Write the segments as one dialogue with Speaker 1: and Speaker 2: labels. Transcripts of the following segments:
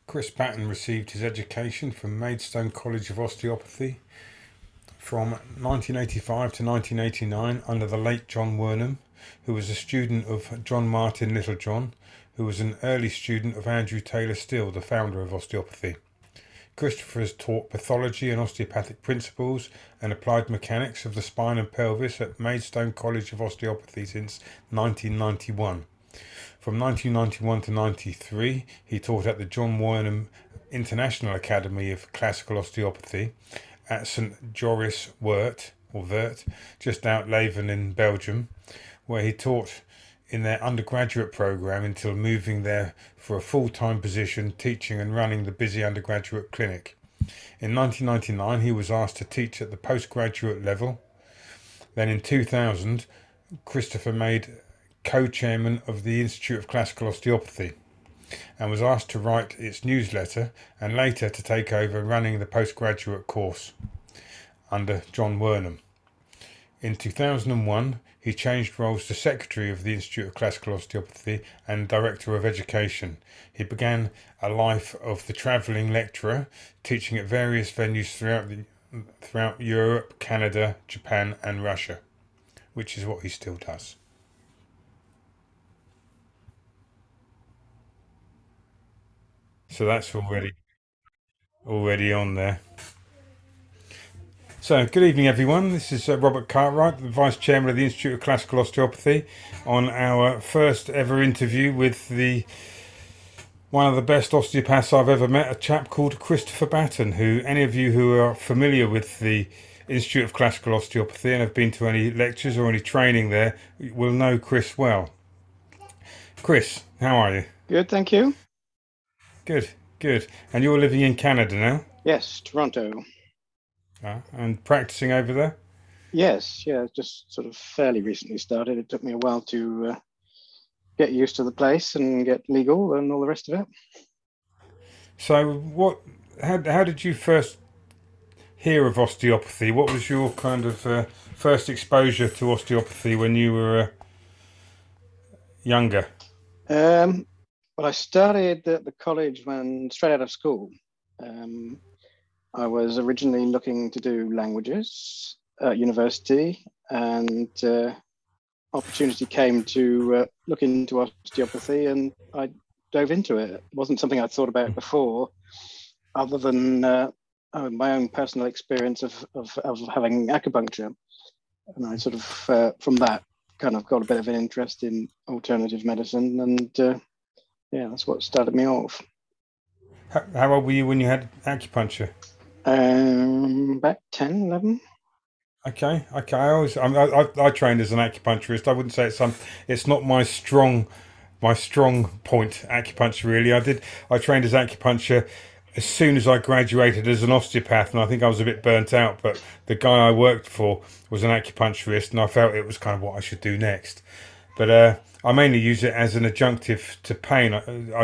Speaker 1: Chris Batten received his education from Maidstone College of Osteopathy from 1985 to 1989 under the late John Wernham, who was a student of John Martin Littlejohn, who was an early student of Andrew Taylor Still, the founder of osteopathy. Christopher has taught pathology and osteopathic principles and applied mechanics of the spine and pelvis at Maidstone College of Osteopathy since 1991. From 1991 to 93, he taught at the John Wernham International Academy of Classical Osteopathy at St Joris Wert, just out Leuven in Belgium, where he taught in their undergraduate program until moving there for a full-time position teaching and running the busy undergraduate clinic. In 1999, he was asked to teach at the postgraduate level. Then in 2000, Christopher made co-chairman of the Institute of Classical Osteopathy and was asked to write its newsletter and later to take over running the postgraduate course under John Wernham. In 2001, he changed roles to Secretary of the Institute of Classical Osteopathy and Director of Education. He began a life of the travelling lecturer, teaching at various venues throughout Europe, Canada, Japan and Russia, which is what he still does. So that's already on there. So, good evening, everyone. This is Robert Cartwright, the Vice Chairman of the Institute of Classical Osteopathy, on our first ever interview with the one of the best osteopaths I've ever met, a chap called Christopher Batten, who any of you who are familiar with the Institute of Classical Osteopathy and have been to any lectures or any training there will know Chris well. Chris, how are you?
Speaker 2: Good, thank you.
Speaker 1: Good, good. And you're living in Canada now?
Speaker 2: Yes, Toronto.
Speaker 1: And practicing over there?
Speaker 2: Yes, yeah, just sort of fairly recently started. It took me a while to get used to the place and get legal and all the rest of it.
Speaker 1: So, how did you first hear of osteopathy? What was your kind of first exposure to osteopathy when you were younger?
Speaker 2: Well, I started at the college when straight out of school. I was originally looking to do languages at university, and opportunity came to look into osteopathy, and I dove into it. It wasn't something I'd thought about before, other than my own personal experience of having acupuncture. And I sort of, from that, kind of got a bit of an interest in alternative medicine, and yeah, that's what started me off.
Speaker 1: How old were you when you had acupuncture?
Speaker 2: About 10, 11.
Speaker 1: Okay, okay. I trained as an acupuncturist. I wouldn't say it's not my strong point. Acupuncture really. I trained as acupuncture as soon as I graduated as an osteopath, and I think I was a bit burnt out. But the guy I worked for was an acupuncturist, and I felt it was kind of what I should do next. But I mainly use it as an adjunctive to pain.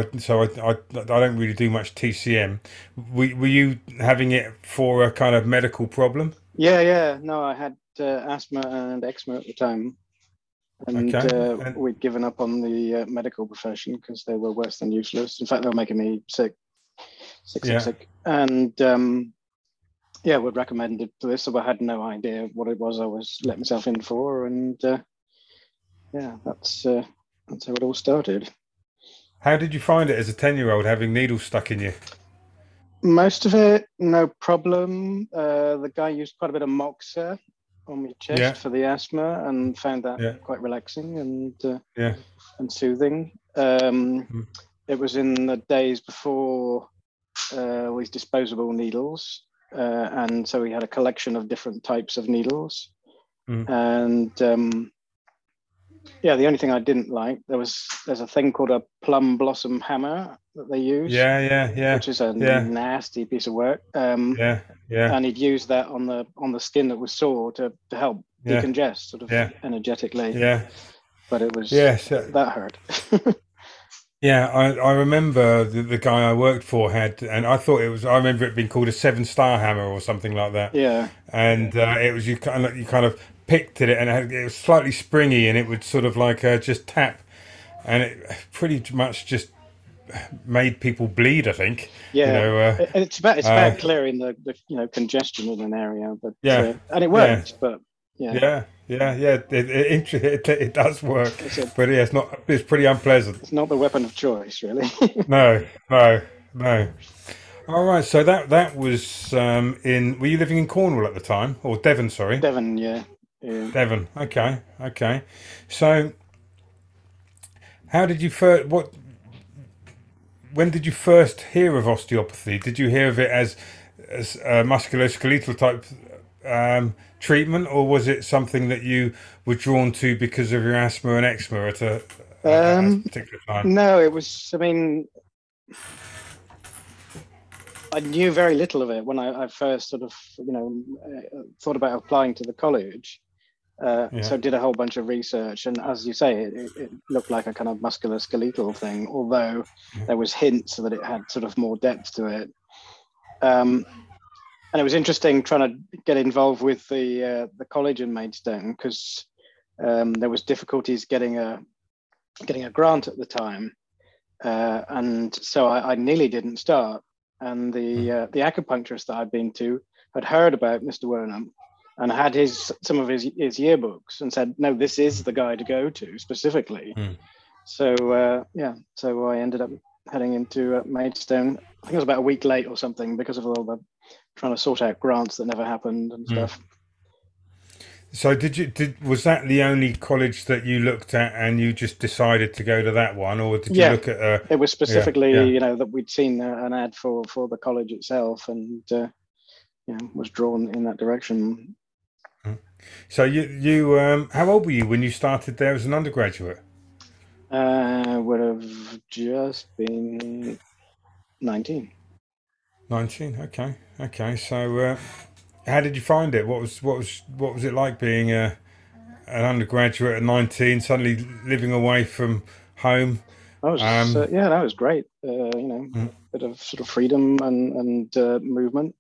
Speaker 1: I don't really do much TCM. Were you having it for a kind of medical problem?
Speaker 2: Yeah, yeah. No, I had asthma and eczema at the time, and
Speaker 1: Okay. And
Speaker 2: we'd given up on the medical profession because they were worse than useless. In fact, they were making me sick, sick, sick,
Speaker 1: yeah,
Speaker 2: sick. And yeah, would recommend it for this, so I had no idea what it was I was letting myself in for, and yeah, that's how it all started.
Speaker 1: how did you find it as a 10-year-old having needles stuck in you?
Speaker 2: Most of it, no problem. The guy used quite a bit of Moxa on my chest
Speaker 1: Yeah,
Speaker 2: for the asthma, and found that
Speaker 1: yeah,
Speaker 2: quite relaxing
Speaker 1: yeah.
Speaker 2: and soothing.
Speaker 1: Mm.
Speaker 2: It was in the days before these disposable needles, and so we had a collection of different types of needles.
Speaker 1: Mm.
Speaker 2: And yeah, the only thing I didn't like, there's a thing called a plum blossom hammer that they use,
Speaker 1: Yeah, yeah, yeah,
Speaker 2: which is a
Speaker 1: yeah,
Speaker 2: nasty piece of work.
Speaker 1: yeah, yeah,
Speaker 2: And he'd use that on the skin that was sore to help
Speaker 1: yeah,
Speaker 2: decongest sort of
Speaker 1: yeah,
Speaker 2: energetically.
Speaker 1: yeah,
Speaker 2: But it was
Speaker 1: yeah. So,
Speaker 2: that hurt.
Speaker 1: yeah, I remember the guy I worked for had, and I remember it being called a 7-star hammer or something like that.
Speaker 2: Yeah,
Speaker 1: And it was you kind of picked at it, and it was slightly springy, and it would sort of like just tap, and it pretty much just made people bleed, I think. You
Speaker 2: Yeah,
Speaker 1: know,
Speaker 2: it's about clearing the congestion in an area, but
Speaker 1: yeah,
Speaker 2: and it
Speaker 1: yeah,
Speaker 2: worked. But yeah,
Speaker 1: yeah. It does work,
Speaker 2: it's a
Speaker 1: but yeah, it's not. It's pretty unpleasant.
Speaker 2: it's not the weapon of choice, really.
Speaker 1: No, no, no. All right, so that was in. Were you living in Cornwall at the time, or Devon? Sorry,
Speaker 2: Devon, yeah, yeah.
Speaker 1: Devon. Okay, okay. So, how did you first? What? When did you first hear of osteopathy? Did you hear of it as a musculoskeletal type treatment, or was it something that you were drawn to because of your asthma and eczema at a
Speaker 2: Um,
Speaker 1: particular time?
Speaker 2: no, it was. I mean, I knew very little of it when I first sort of, thought about applying to the college.
Speaker 1: Yeah,
Speaker 2: So did a whole bunch of research, and as you say, it looked like a kind of musculoskeletal thing, although there was hints that it had sort of more depth to it. Um, and it was interesting trying to get involved with the college in Maidstone because there was difficulties getting a grant at the time, and so I nearly didn't start. And the acupuncturist that I'd been to had heard about Mr. Wernham and had some of his yearbooks and said, no, this is the guy to go to specifically.
Speaker 1: mm.
Speaker 2: So so I ended up heading into Maidstone. I think it was about a week late or something because of all the trying to sort out grants that never happened and
Speaker 1: Mm.
Speaker 2: stuff.
Speaker 1: So was that the only college that you looked at and you just decided to go to that one, or did you
Speaker 2: Yeah,
Speaker 1: look at
Speaker 2: it was
Speaker 1: yeah,
Speaker 2: specifically,
Speaker 1: yeah.
Speaker 2: that we'd seen an ad for the college itself, and was drawn in that direction.
Speaker 1: Mm. So you how old were you when you started there as an undergraduate?
Speaker 2: Would have just been 19.
Speaker 1: 19. Okay. Okay. So how did you find it? What was it like being an undergraduate at 19, suddenly living away from home?
Speaker 2: I was
Speaker 1: Um,
Speaker 2: yeah, that was great.
Speaker 1: mm,
Speaker 2: Bit of sort of freedom and movement.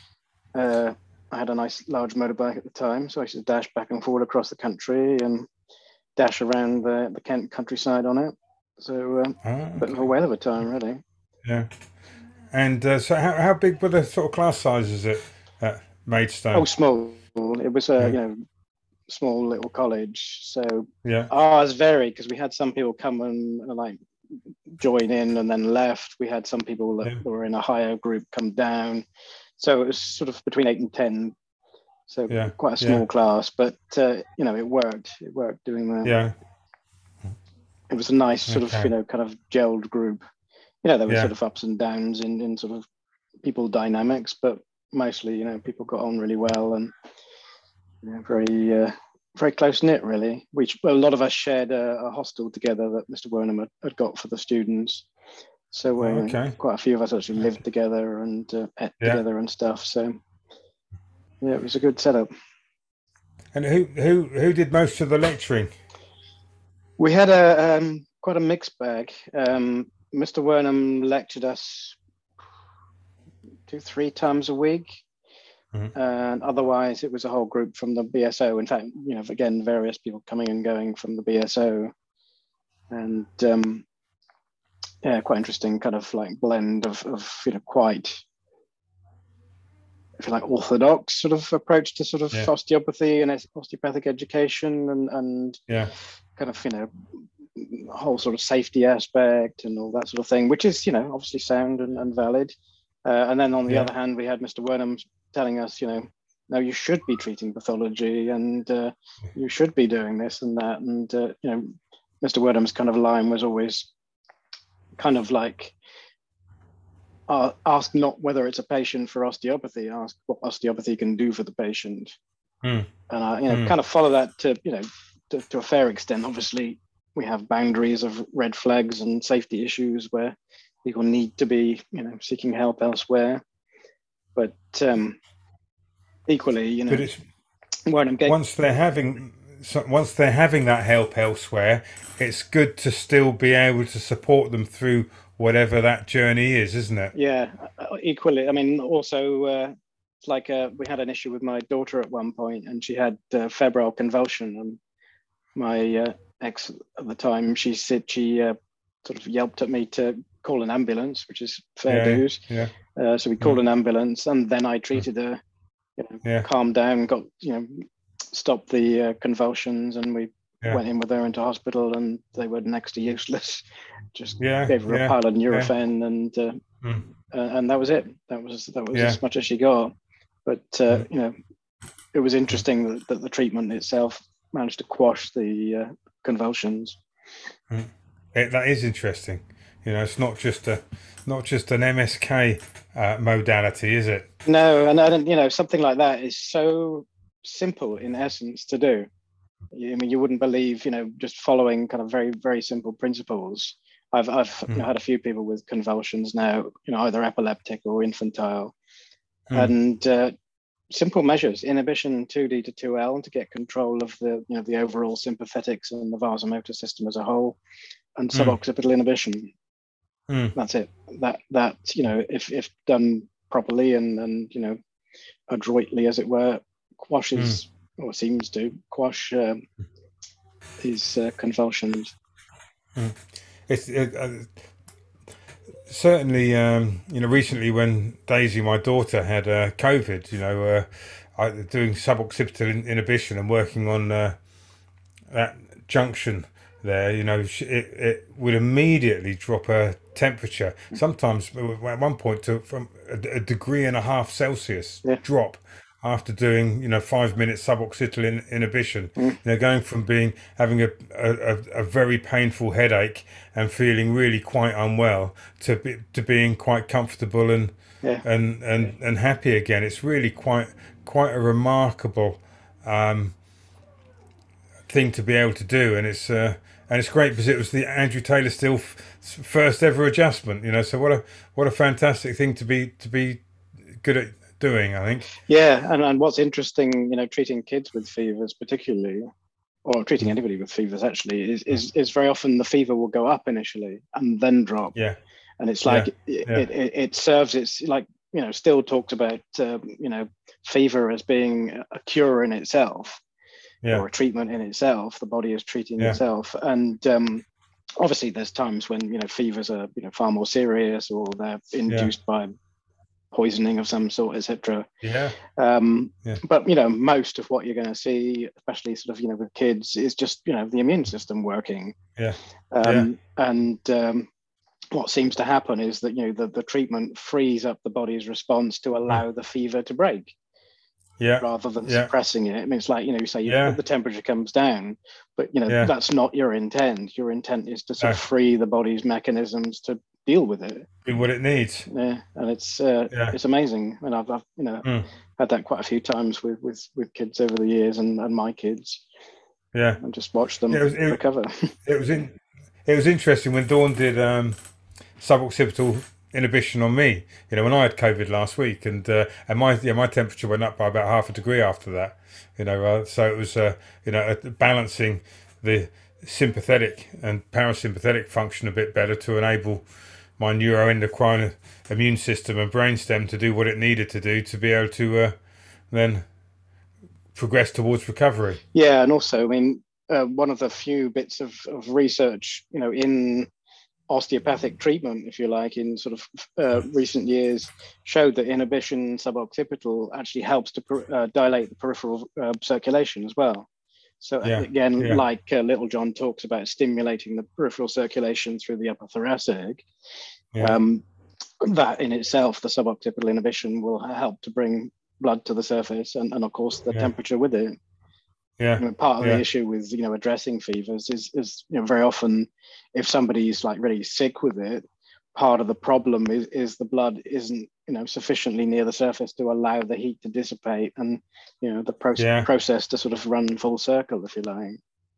Speaker 2: I had a nice large motorbike at the time, so I used to dash back and forward across the country and dash around the Kent countryside on it. So bit of a
Speaker 1: okay.
Speaker 2: whale of a time, really.
Speaker 1: Yeah. And so how big were the sort of class sizes at
Speaker 2: Oh,
Speaker 1: Maidstone?
Speaker 2: small. It was a
Speaker 1: Yeah.
Speaker 2: small little college, so
Speaker 1: Yeah.
Speaker 2: ours varied because we had some people come and like join in and then left. We had some people that
Speaker 1: Yeah.
Speaker 2: were in a higher group come down. So it was sort of between 8 and 10. So
Speaker 1: Yeah.
Speaker 2: quite a
Speaker 1: Yeah.
Speaker 2: small class, but it worked. It worked doing that.
Speaker 1: Yeah.
Speaker 2: It was a nice sort of,
Speaker 1: Okay.
Speaker 2: kind of gelled group. There were
Speaker 1: Yeah.
Speaker 2: sort of ups and downs in sort of people dynamics, but mostly, people got on really well and very close knit, really. A lot of us shared a hostel together that Mr. Wernham had got for the students. So
Speaker 1: Okay.
Speaker 2: quite a few of us actually lived
Speaker 1: Okay.
Speaker 2: together and ate
Speaker 1: Yeah.
Speaker 2: together and stuff. So yeah, it was a good setup.
Speaker 1: And who did most of the lecturing?
Speaker 2: We had a quite a mixed bag. Mr. Wernham lectured us 2, 3 times a week,
Speaker 1: Mhm.
Speaker 2: and otherwise it was a whole group from the BSO. In fact, again, various people coming and going from the BSO, and yeah, quite interesting kind of like blend of quite, if you like, orthodox sort of approach to sort of
Speaker 1: Yeah.
Speaker 2: osteopathy and osteopathic education, and
Speaker 1: Yeah.
Speaker 2: kind of whole sort of safety aspect and all that sort of thing, which is obviously sound and valid. And then on the
Speaker 1: Yeah.
Speaker 2: other hand, we had Mr. Wernham telling us, no, you should be treating pathology and you should be doing this and that. And Mr. Wernham's kind of line was always kind of like, ask not whether it's a patient for osteopathy, ask what osteopathy can do for the patient.
Speaker 1: Mm.
Speaker 2: And I
Speaker 1: Mm.
Speaker 2: kind of follow that to a fair extent. Obviously we have boundaries of red flags and safety issues where people need to be seeking help elsewhere, but equally
Speaker 1: But it's
Speaker 2: when I'm getting
Speaker 1: once they're having that help elsewhere, it's good to still be able to support them through whatever that journey is, isn't it?
Speaker 2: yeah, equally, I mean, also it's like we had an issue with my daughter at one point and she had febrile convulsion, and my ex at the time, she said she sort of yelped at me to call an ambulance, which is fair
Speaker 1: Yeah.
Speaker 2: dues.
Speaker 1: Yeah.
Speaker 2: So we called an ambulance, and then I treated her, calmed down, got, stopped the convulsions, and we went in with her into hospital, and they were next to useless. Just gave her a pile of Nurofen, and that was it. That was as much as she got. But it was interesting that the treatment itself managed to quash the convulsions.
Speaker 1: That is interesting. It's not just an MSK modality, is it?
Speaker 2: No, and something like that is so simple in essence to do. I mean, you wouldn't believe, just following kind of very, very simple principles. I've had a few people with convulsions now, either epileptic or infantile, and simple measures, inhibition 2D to 2L to get control of the overall sympathetics and the vasomotor system as a whole, and suboccipital inhibition. That's it. That if done properly and adroitly, as it were, quashes or seems to quash these convulsions.
Speaker 1: It's certainly, recently when Daisy, my daughter, had COVID, doing suboccipital inhibition and working on that junction there, it would immediately drop her temperature. Sometimes at one point from a degree and a half Celsius drop after doing 5 minutes suboccipital inhibition. Going from having a very painful headache and feeling really quite unwell to being quite comfortable and happy again. It's really quite a remarkable thing to be able to do, and it's great because it was the Andrew Taylor Still first ever adjustment. So what a fantastic thing to be good at doing, I think.
Speaker 2: Yeah, and what's interesting, treating kids with fevers particularly, or treating anybody with fevers actually, is very often the fever will go up initially and then drop.
Speaker 1: Yeah.
Speaker 2: And it's like it serves, it's like, Still talks about fever as being a cure in itself, or a treatment in itself. The body is treating itself, and obviously there's times when fevers are far more serious, or they're induced by poisoning of some sort, etc. But most of what you're going to see, especially sort of with kids, is just the immune system working. And what seems to happen is that the treatment frees up the body's response to allow the fever to break, rather than suppressing it. I mean, it's like you say the temperature comes down, but that's not your intent. Your intent is to sort of free the body's mechanisms to deal with it,
Speaker 1: do what it needs.
Speaker 2: And it's amazing. And I've had that quite a few times with kids over the years, and my kids, and just watch them recover.
Speaker 1: It was interesting when Dawn did suboccipital inhibition on me, when I had COVID last week, and my temperature went up by about half a degree after that, so it was balancing the sympathetic and parasympathetic function a bit better to enable my neuroendocrine immune system and brainstem to do what it needed to do to be able to then progress towards recovery.
Speaker 2: And also, I mean, one of the few bits of research in osteopathic treatment, if you like, in sort of recent years, showed that inhibition suboccipital actually helps to dilate the peripheral circulation as well. So again, like Littlejohn talks about stimulating the peripheral circulation through the upper thoracic, that in itself, the suboccipital inhibition will help to bring blood to the surface, and of course the temperature with it. Part of the issue with addressing fevers is very often, if somebody's like really sick with it, part of the problem is the blood isn't sufficiently near the surface to allow the heat to dissipate, and the process to sort of run full circle, if you like.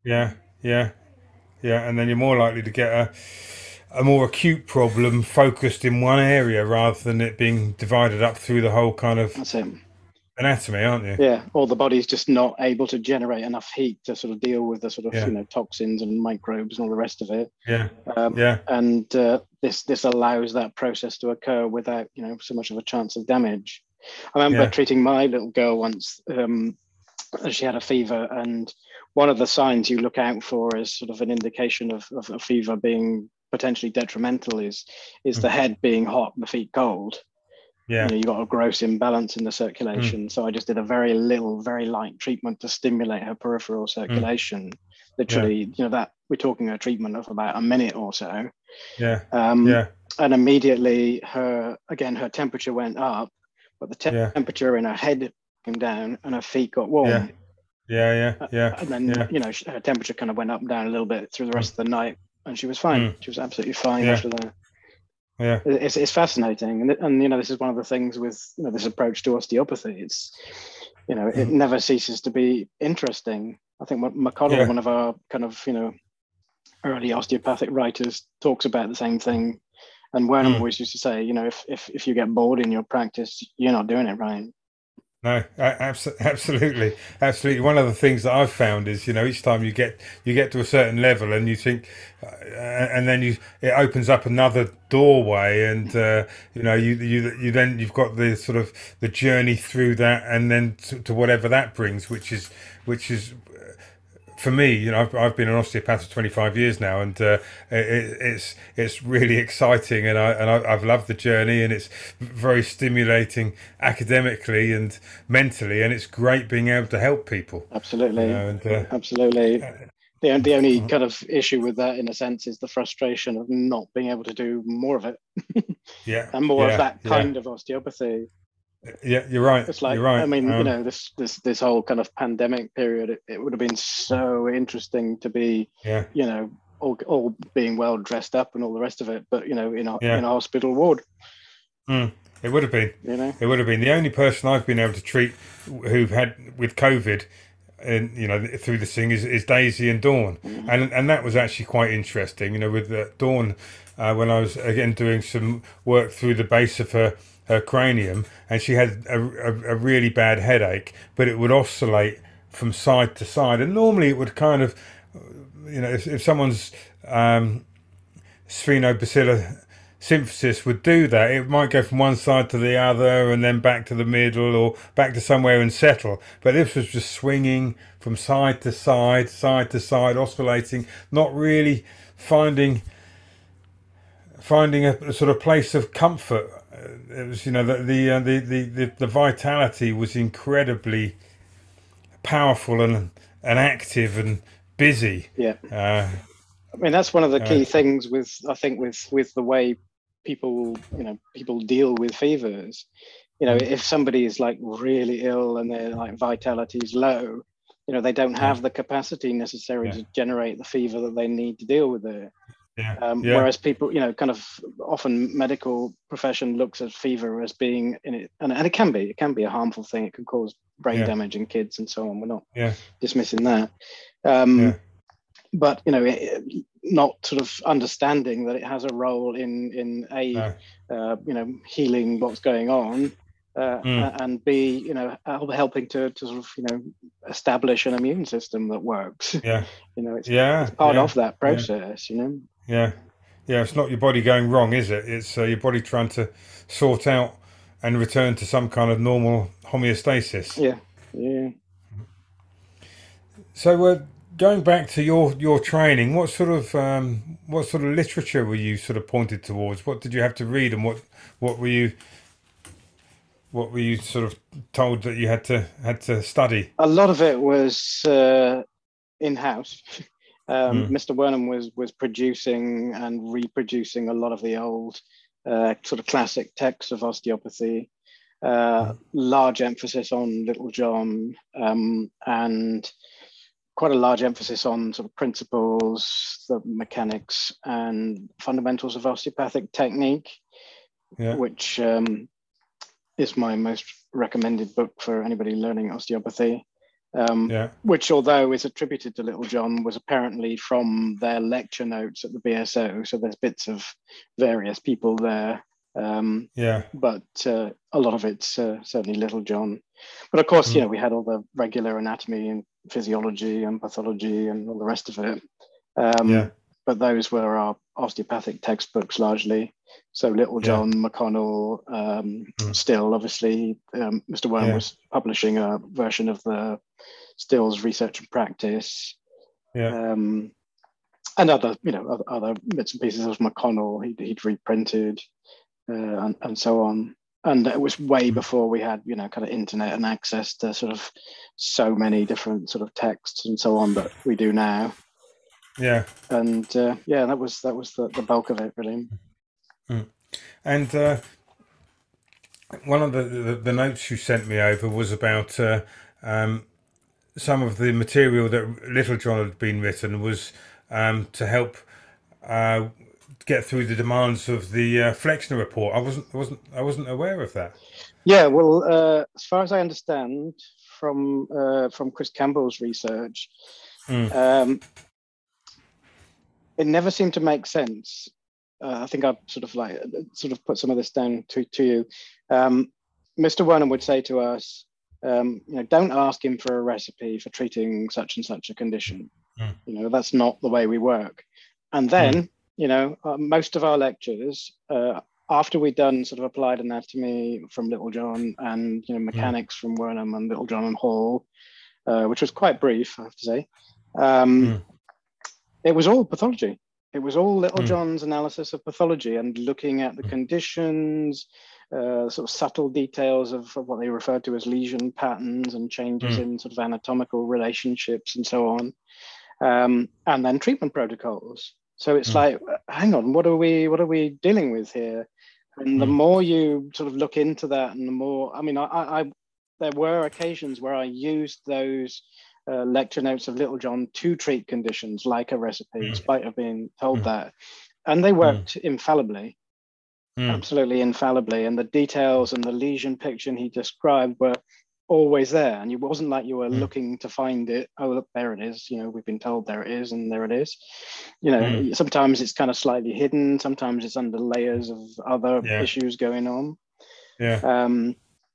Speaker 1: And then you're more likely to get a more acute problem focused in one area rather than it being divided up through the whole kind of anatomy, aren't you?
Speaker 2: Or the body's just not able to generate enough heat to sort of deal with the sort of toxins and microbes and all the rest of it. And this allows that process to occur without so much of a chance of damage. I remember treating my little girl once. She had a fever, and one of the signs you look out for is sort of an indication of a fever being potentially detrimental is the
Speaker 1: Mm.
Speaker 2: head being hot, the feet cold.
Speaker 1: Yeah.
Speaker 2: You got a gross imbalance in the
Speaker 1: Mm.
Speaker 2: circulation. So I just did a very light treatment to stimulate her peripheral circulation. Literally, that we're talking a treatment of about a minute or so.
Speaker 1: Yeah.
Speaker 2: And
Speaker 1: Yeah.
Speaker 2: immediately her temperature went up, but the
Speaker 1: Yeah.
Speaker 2: temperature in her head came down and her feet got warm.
Speaker 1: Yeah.
Speaker 2: And then, her temperature kind of went up and down a little bit through the rest of the night, and she was fine. She was absolutely fine after that.
Speaker 1: Yeah.
Speaker 2: It's fascinating. And this is one of the things with, this approach to osteopathy. It's, it never ceases to be interesting. I think McConnell, one of our kind of, early osteopathic writers, talks about the same thing. And Wernham always used to say, if you get bored in your practice, you're not doing it right.
Speaker 1: No, absolutely. One of the things that I've found is, each time you get to a certain level, and you think, and then it opens up another doorway, and you've got the sort of the journey through that, and then to whatever that brings, which is for me, I've been an osteopath for 25 years now, and it's really exciting, and I've loved the journey, and it's very stimulating academically and mentally, and it's great being able to help people.
Speaker 2: Absolutely, absolutely. The only kind of issue with that, in a sense, is the frustration of not being able to do more of it. And more of that kind of osteopathy.
Speaker 1: Yeah, you're right.
Speaker 2: It's like,
Speaker 1: you're right.
Speaker 2: I mean, this whole kind of pandemic period, it would have been so interesting to be, all being well dressed up and all the rest of it, but in a hospital ward.
Speaker 1: It would have been. It would have been. The only person I've been able to treat who've had with COVID, and through this thing is Daisy and Dawn, and that was actually quite interesting. With Dawn, when I was again doing some work through the base of her cranium, and she had a really bad headache, but it would oscillate from side to side, and normally it would kind of, if someone's Sphenobacillus symphysis would do that, it might go from one side to the other and then back to the middle or back to somewhere and settle, but this was just swinging from side to side, oscillating, not really finding a sort of place of comfort. It was, the vitality was incredibly powerful and active and busy.
Speaker 2: I mean, that's one of the key things with the way people deal with fevers. If somebody is like really ill and their like vitality is low, they don't have the capacity necessary to generate the fever that they need to deal with it. Whereas people, kind of often medical profession looks at fever as being in it, and it can be a harmful thing. It can cause brain damage in kids and so on. We're not dismissing that. But not sort of understanding that it has a role in healing what's going on, and B, helping to sort of establish an immune system that works. It's part of that process.
Speaker 1: It's not your body going wrong, is it? It's your body trying to sort out and return to some kind of normal homeostasis.
Speaker 2: Yeah.
Speaker 1: So going back to your training, what sort of literature were you sort of pointed towards? What did you have to read, and what were you sort of told that you had to study?
Speaker 2: A lot of it was in-house. Mr. Wernham was producing and reproducing a lot of the old sort of classic texts of osteopathy. Large emphasis on Little John, and quite a large emphasis on sort of principles, the mechanics and fundamentals of osteopathic technique, which is my most recommended book for anybody learning osteopathy. Which, although is attributed to Little John, was apparently from their lecture notes at the BSO. So there's bits of various people there. But a lot of it's certainly Little John. But of course, we had all the regular anatomy and physiology and pathology and all the rest of it. But those were our osteopathic textbooks largely. So Little John, McConnell, Still, obviously, Mr. Wernham was publishing a version of the Still's Research and Practice. and other, other bits and pieces of McConnell he'd reprinted, and so on. And it was way before we had, kind of internet and access to sort of so many different sort of texts and so on that we do now.
Speaker 1: Yeah.
Speaker 2: And that was the bulk of it, really.
Speaker 1: And one of the notes you sent me over was about some of the material that Littlejohn had been written was to help get through the demands of the Flexner report. I wasn't aware of that.
Speaker 2: Yeah, well, as far as I understand from Chris Campbell's research, it never seemed to make sense. I think I've sort of put some of this down to you. Mr. Wernham would say to us, don't ask him for a recipe for treating such and such a condition. That's not the way we work. And then, most of our lectures, after we'd done sort of applied anatomy from Littlejohn and, mechanics from Wernham and Littlejohn and Hall, which was quite brief, I have to say, it was all pathology. It was all Littlejohn's analysis of pathology and looking at the conditions, sort of subtle details of what they referred to as lesion patterns and changes in sort of anatomical relationships and so on, and then treatment protocols. So it's like, hang on, what are we dealing with here? And the more you sort of look into that, and the more, I there were occasions where I used those lecture notes of Littlejohn to treat conditions like a recipe, in spite of being told that. And they worked infallibly, absolutely infallibly. And the details and the lesion picture he described were always there. And it wasn't like you were looking to find it. Oh, look, there it is. We've been told there it is, and there it is. Sometimes it's kind of slightly hidden. Sometimes it's under layers of other issues going on. Yeah.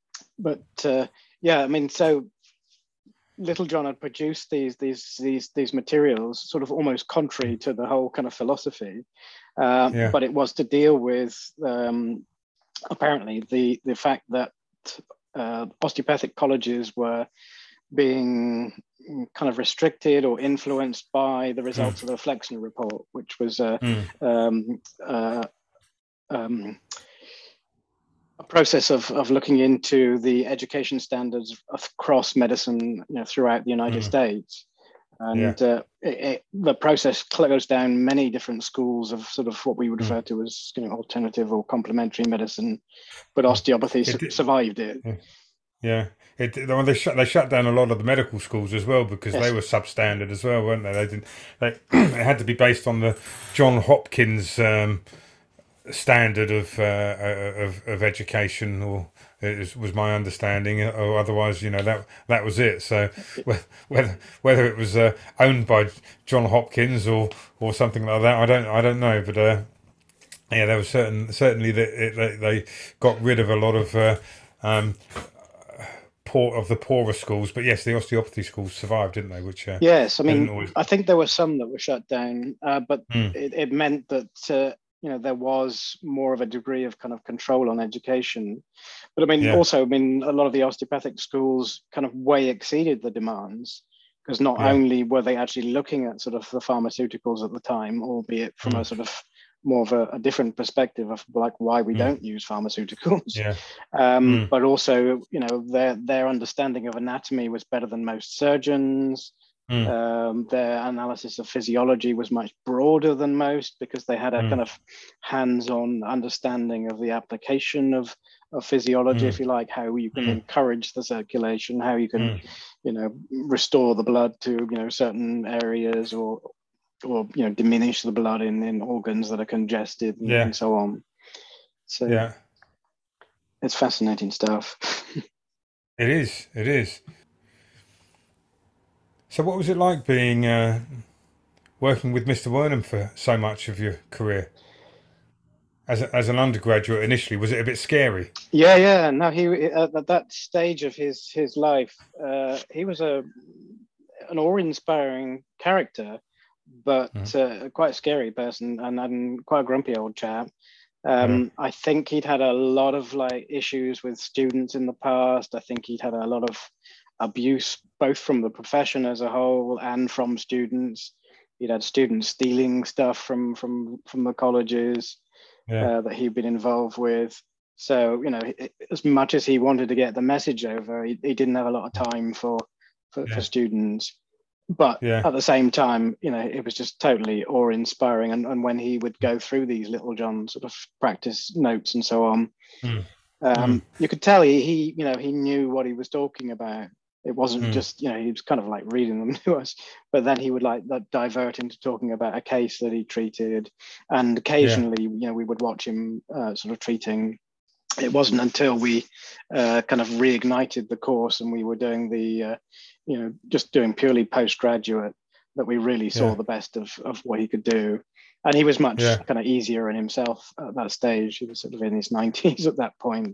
Speaker 2: So Littlejohn had produced these materials sort of almost contrary to the whole kind of philosophy, but it was to deal with apparently the fact that osteopathic colleges were being kind of restricted or influenced by the results of the Flexner report, which was a process of looking into the education standards across medicine, throughout the United States. And the process closed down many different schools of sort of what we would refer to as alternative or complementary medicine, but osteopathy survived it.
Speaker 1: They shut down a lot of the medical schools as well because they were substandard as well, weren't they? It had to be based on the John Hopkins standard of education, or it was my understanding, or otherwise, that was it. So whether it was owned by John Hopkins or something like that, I don't know. But there was certainly that they got rid of a lot of the poorer schools. But yes, the osteopathy schools survived, didn't they? Which
Speaker 2: yes, I think there were some that were shut down, but it meant that there was more of a degree of kind of control on education. But also, a lot of the osteopathic schools kind of way exceeded the demands, because not only were they actually looking at sort of the pharmaceuticals at the time, albeit from a sort of more of a different perspective of like why we don't use pharmaceuticals, but also, their understanding of anatomy was better than most surgeons. Their analysis of physiology was much broader than most because they had a kind of hands-on understanding of the application of physiology, if you like, how you can encourage the circulation, how you can, restore the blood to, certain areas, or diminish the blood in organs that are congested and so on. So it's fascinating stuff.
Speaker 1: It is. So what was it like being working with Mr. Wernham for so much of your career? As an undergraduate initially, was it a bit scary?
Speaker 2: Yeah. No, he at that stage of his life, he was an awe-inspiring character, but quite a scary person and quite a grumpy old chap. I think he'd had a lot of issues with students in the past. I think he'd had a lot of abuse, both from the profession as a whole and from students. He'd had students stealing stuff from the colleges
Speaker 1: Yeah.
Speaker 2: that he'd been involved with. So, as much as he wanted to get the message over, he didn't have a lot of time for students. But
Speaker 1: Yeah.
Speaker 2: at the same time, it was just totally awe-inspiring. And when he would go through these Littlejohn sort of practice notes and so on, you could tell he knew what he was talking about. It wasn't just, he was kind of like reading them to us, but then he would like divert into talking about a case that he treated. And occasionally, we would watch him sort of treating. It wasn't until we kind of reignited the course and we were doing the, just doing purely postgraduate, that we really saw the best of what he could do. And he was much kind of easier in himself at that stage. He was sort of in his 90s at that point.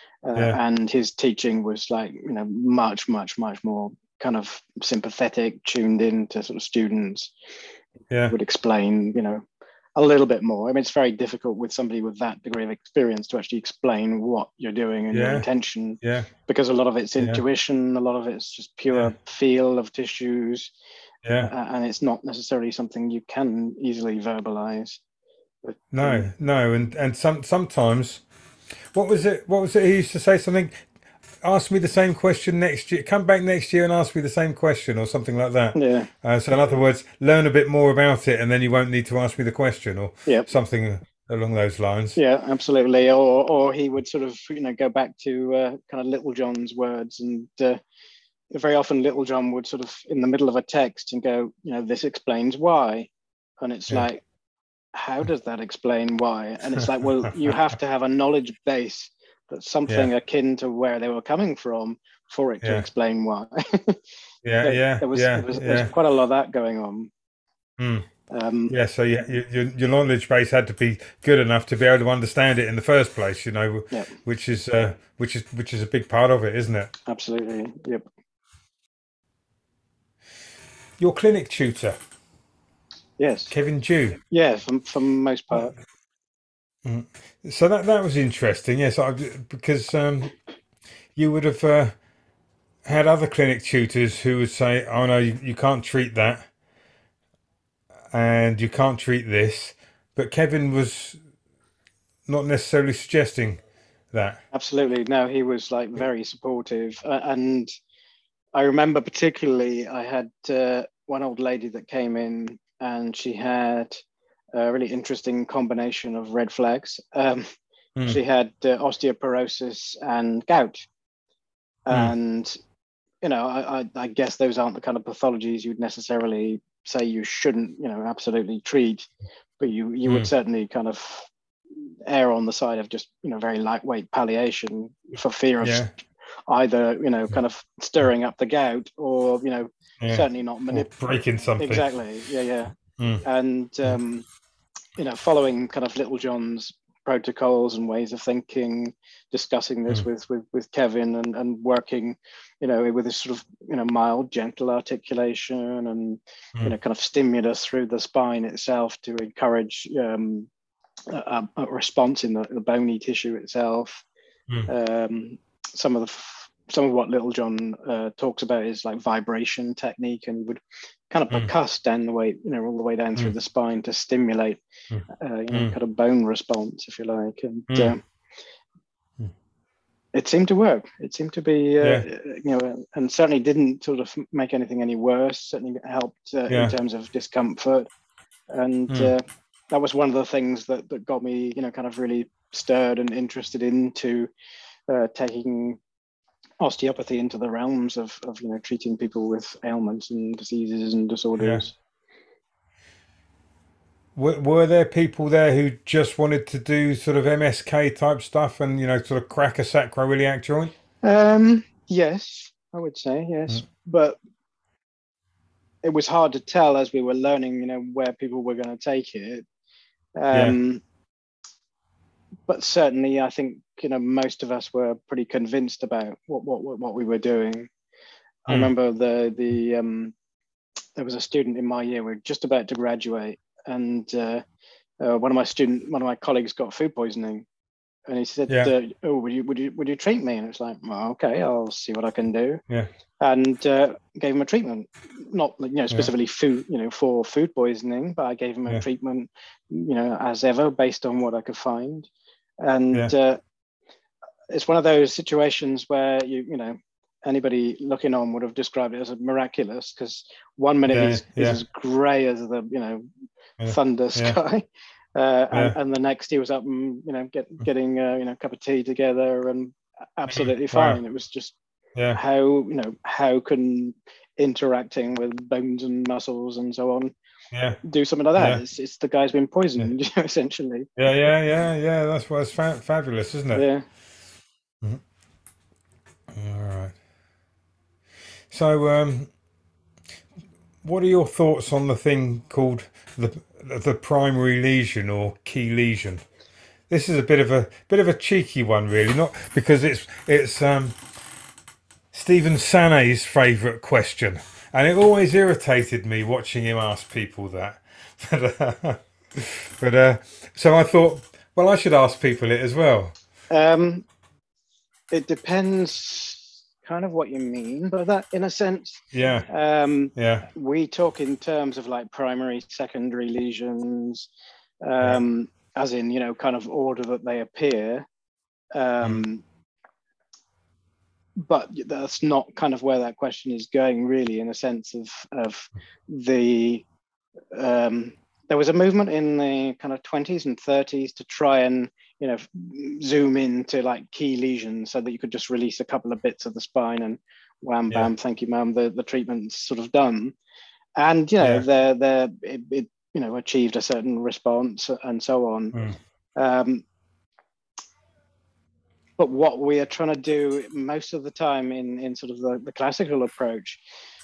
Speaker 2: And his teaching was like, much, much, much more kind of sympathetic, tuned in to sort of students.
Speaker 1: Yeah.
Speaker 2: Would explain, a little bit more. I mean, it's very difficult with somebody with that degree of experience to actually explain what you're doing and your intention.
Speaker 1: Yeah.
Speaker 2: Because a lot of it's intuition, a lot of it's just pure feel of tissues. And it's not necessarily something you can easily verbalize. But,
Speaker 1: No, and sometimes, what was it? He used to say something. Ask me the same question next year. Come back next year and ask me the same question, or something like that.
Speaker 2: Yeah.
Speaker 1: So in other words, learn a bit more about it, and then you won't need to ask me the question, or something along those lines.
Speaker 2: Yeah, absolutely. Or he would sort of go back to kind of Littlejohn's words, and very often Littlejohn would sort of in the middle of a text and go, this explains why, and it's like, how does that explain why? And it's like, well, you have to have a knowledge base that's something akin to where they were coming from for it to explain why. There was quite a lot of that going on.
Speaker 1: So your knowledge base had to be good enough to be able to understand it in the first place, which is a big part of it, isn't it?
Speaker 2: Absolutely. Yep.
Speaker 1: Your clinic tutor.
Speaker 2: Yes.
Speaker 1: Kevin Dew.
Speaker 2: Yeah, for most part.
Speaker 1: So that was interesting. Yes, because you would have had other clinic tutors who would say, "Oh no, you can't treat that, and you can't treat this," but Kevin was not necessarily suggesting that.
Speaker 2: Absolutely, no, he was like very supportive, and I remember particularly I had one old lady that came in, and she had a really interesting combination of red flags. She had osteoporosis and gout. And, I guess those aren't the kind of pathologies you'd necessarily say you shouldn't, absolutely treat, but you would certainly kind of err on the side of just, very lightweight palliation for fear of either, kind of stirring up the gout or, certainly not
Speaker 1: breaking something.
Speaker 2: Exactly. Yeah. And, following kind of Littlejohn's protocols and ways of thinking, discussing this with Kevin and working, with this sort of, mild, gentle articulation and, kind of stimulus through the spine itself to encourage a response in the bony tissue itself. Some of what Littlejohn talks about is like vibration technique, and he would kind of percuss down the way, all the way down through the spine to stimulate, kind of bone response, if you like. And it seemed to work. It seemed to be, and certainly didn't sort of make anything any worse. Certainly helped in terms of discomfort. And that was one of the things that got me, kind of really stirred and interested into taking osteopathy into the realms of treating people with ailments and diseases and disorders.
Speaker 1: Were there people there who just wanted to do sort of MSK type stuff and sort of crack a sacroiliac joint?
Speaker 2: Yes, I would say yes, but it was hard to tell as we were learning where people were going to take it. But certainly I think most of us were pretty convinced about what we were doing. I remember there was a student in my year, we were just about to graduate, and one of my colleagues got food poisoning, And he said,
Speaker 1: Yeah.
Speaker 2: "Oh, would you treat me?" And it's like, "Well, okay, I'll see what I can do."
Speaker 1: Yeah.
Speaker 2: And gave him a treatment, not
Speaker 1: Yeah.
Speaker 2: specifically food, for food poisoning, but I gave him a
Speaker 1: Yeah.
Speaker 2: treatment, as ever, based on what I could find. And
Speaker 1: Yeah.
Speaker 2: it's one of those situations where anybody looking on would have described it as miraculous, because one minute
Speaker 1: Yeah.
Speaker 2: he's
Speaker 1: Yeah.
Speaker 2: as grey as the
Speaker 1: Yeah.
Speaker 2: thunder
Speaker 1: Yeah.
Speaker 2: sky,
Speaker 1: Yeah.
Speaker 2: and the next he was up and getting a cup of tea together and absolutely
Speaker 1: Wow.
Speaker 2: fine. It was just
Speaker 1: Yeah.
Speaker 2: how can interacting with bones and muscles and so on
Speaker 1: Yeah.
Speaker 2: do something like that?
Speaker 1: Yeah.
Speaker 2: It's the guy's been
Speaker 1: Yeah.
Speaker 2: poisoned, essentially.
Speaker 1: Yeah. Yeah. Yeah. Yeah. That's what's fabulous, isn't it?
Speaker 2: Yeah.
Speaker 1: Mhm. All right. So, what are your thoughts on the thing called the primary lesion or key lesion? This is a bit of a cheeky one, really, not because it's Stephen Sané's favourite question, and it always irritated me watching him ask people that. But so I thought, well, I should ask people it as well.
Speaker 2: um it depends kind of what you mean by that, in a sense.
Speaker 1: Yeah, yeah,
Speaker 2: We talk in terms of like primary, secondary lesions,
Speaker 1: yeah,
Speaker 2: as in kind of order that they appear.
Speaker 1: mm,
Speaker 2: But that's not kind of where that question is going, really, in a sense of the there was a movement in the kind of 20s and 30s to try and zoom into like key lesions so that you could just release a couple of bits of the spine and wham
Speaker 1: yeah,
Speaker 2: bam, thank you ma'am, the treatment's sort of done. And
Speaker 1: yeah,
Speaker 2: it achieved a certain response and so on.
Speaker 1: mm,
Speaker 2: um, but what we are trying to do most of the time in sort of the classical approach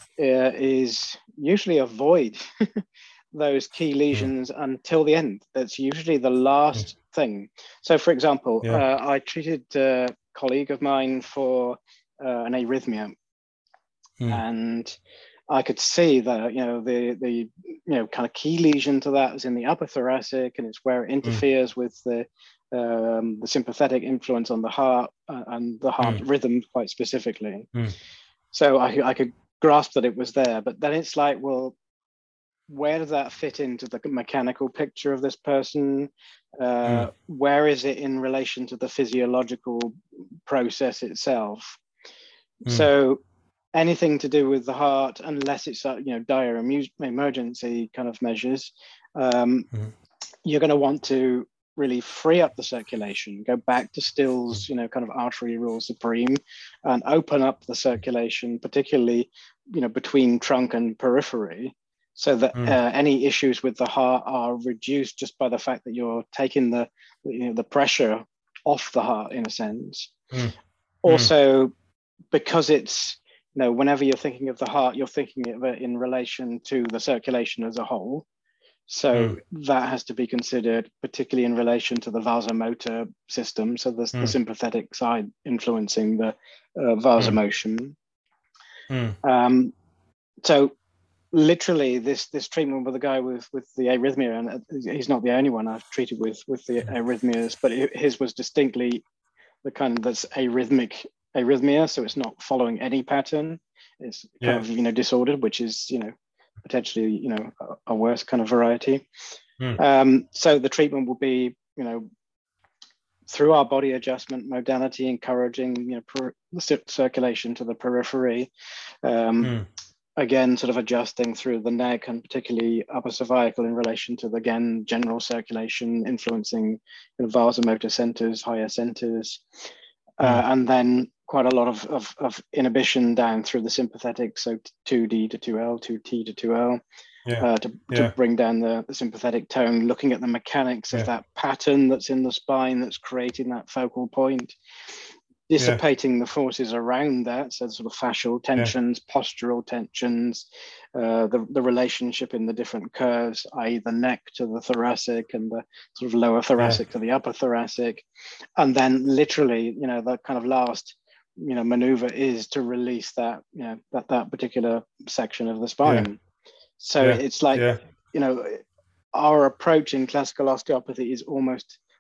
Speaker 2: is usually avoid those key
Speaker 1: mm,
Speaker 2: lesions until the end. That's usually the
Speaker 1: mm,
Speaker 2: last thing. So, for example,
Speaker 1: yeah,
Speaker 2: I treated a colleague of mine for an arrhythmia,
Speaker 1: mm,
Speaker 2: and I could see that the kind of key lesion to that is in the upper thoracic, and it's where it
Speaker 1: mm,
Speaker 2: interferes with the sympathetic influence on the heart and the heart
Speaker 1: mm,
Speaker 2: rhythm quite specifically.
Speaker 1: mm,
Speaker 2: So I could grasp that it was there, but then it's like, well, where does that fit into the mechanical picture of this person?
Speaker 1: mm,
Speaker 2: Where is it in relation to the physiological process itself?
Speaker 1: mm,
Speaker 2: So anything to do with the heart, unless it's dire emergency kind of measures, um,
Speaker 1: mm,
Speaker 2: you're going to want to really free up the circulation, go back to
Speaker 1: mm,
Speaker 2: Still's kind of artery rule supreme, and open up the circulation, particularly between trunk and periphery, so that
Speaker 1: mm,
Speaker 2: any issues with the heart are reduced just by the fact that you're taking the pressure off the heart, in a sense.
Speaker 1: mm, mm,
Speaker 2: Also, because it's whenever you're thinking of the heart, you're thinking of it in relation to the circulation as a whole. So
Speaker 1: mm,
Speaker 2: that has to be considered, particularly in relation to the vasomotor system. So the
Speaker 1: mm,
Speaker 2: sympathetic side influencing the
Speaker 1: mm,
Speaker 2: vasomotion.
Speaker 1: mm,
Speaker 2: Um, so literally, this treatment with a guy with the arrhythmia, and he's not the only one I've treated with the arrhythmias, but his was distinctly the kind that's arrhythmia. So it's not following any pattern. It's kind
Speaker 1: yeah,
Speaker 2: of disordered, which is potentially a worse kind of variety.
Speaker 1: mm,
Speaker 2: So the treatment will be through our body adjustment modality, encouraging the circulation to the periphery.
Speaker 1: mm,
Speaker 2: Again, sort of adjusting through the neck and particularly upper cervical in relation to the, again, general circulation, influencing vasomotor centers, higher centers,
Speaker 1: mm,
Speaker 2: and then quite a lot of inhibition down through the sympathetic, so 2D to 2L, 2T to 2L,
Speaker 1: yeah,
Speaker 2: to
Speaker 1: yeah,
Speaker 2: bring down the sympathetic tone, looking at the mechanics of
Speaker 1: yeah,
Speaker 2: that pattern that's in the spine that's creating that focal point,
Speaker 1: yeah,
Speaker 2: dissipating the forces around that, so sort of fascial
Speaker 1: yeah,
Speaker 2: tensions, postural tensions, the relationship in the different curves, i.e. the neck to the thoracic and the sort of lower
Speaker 1: yeah,
Speaker 2: thoracic to the upper thoracic. And then literally, the kind of last, maneuver is to release that, that particular section of the
Speaker 1: yeah,
Speaker 2: spine. So
Speaker 1: yeah,
Speaker 2: it's like,
Speaker 1: yeah,
Speaker 2: you know, our approach in classical osteopathy is almost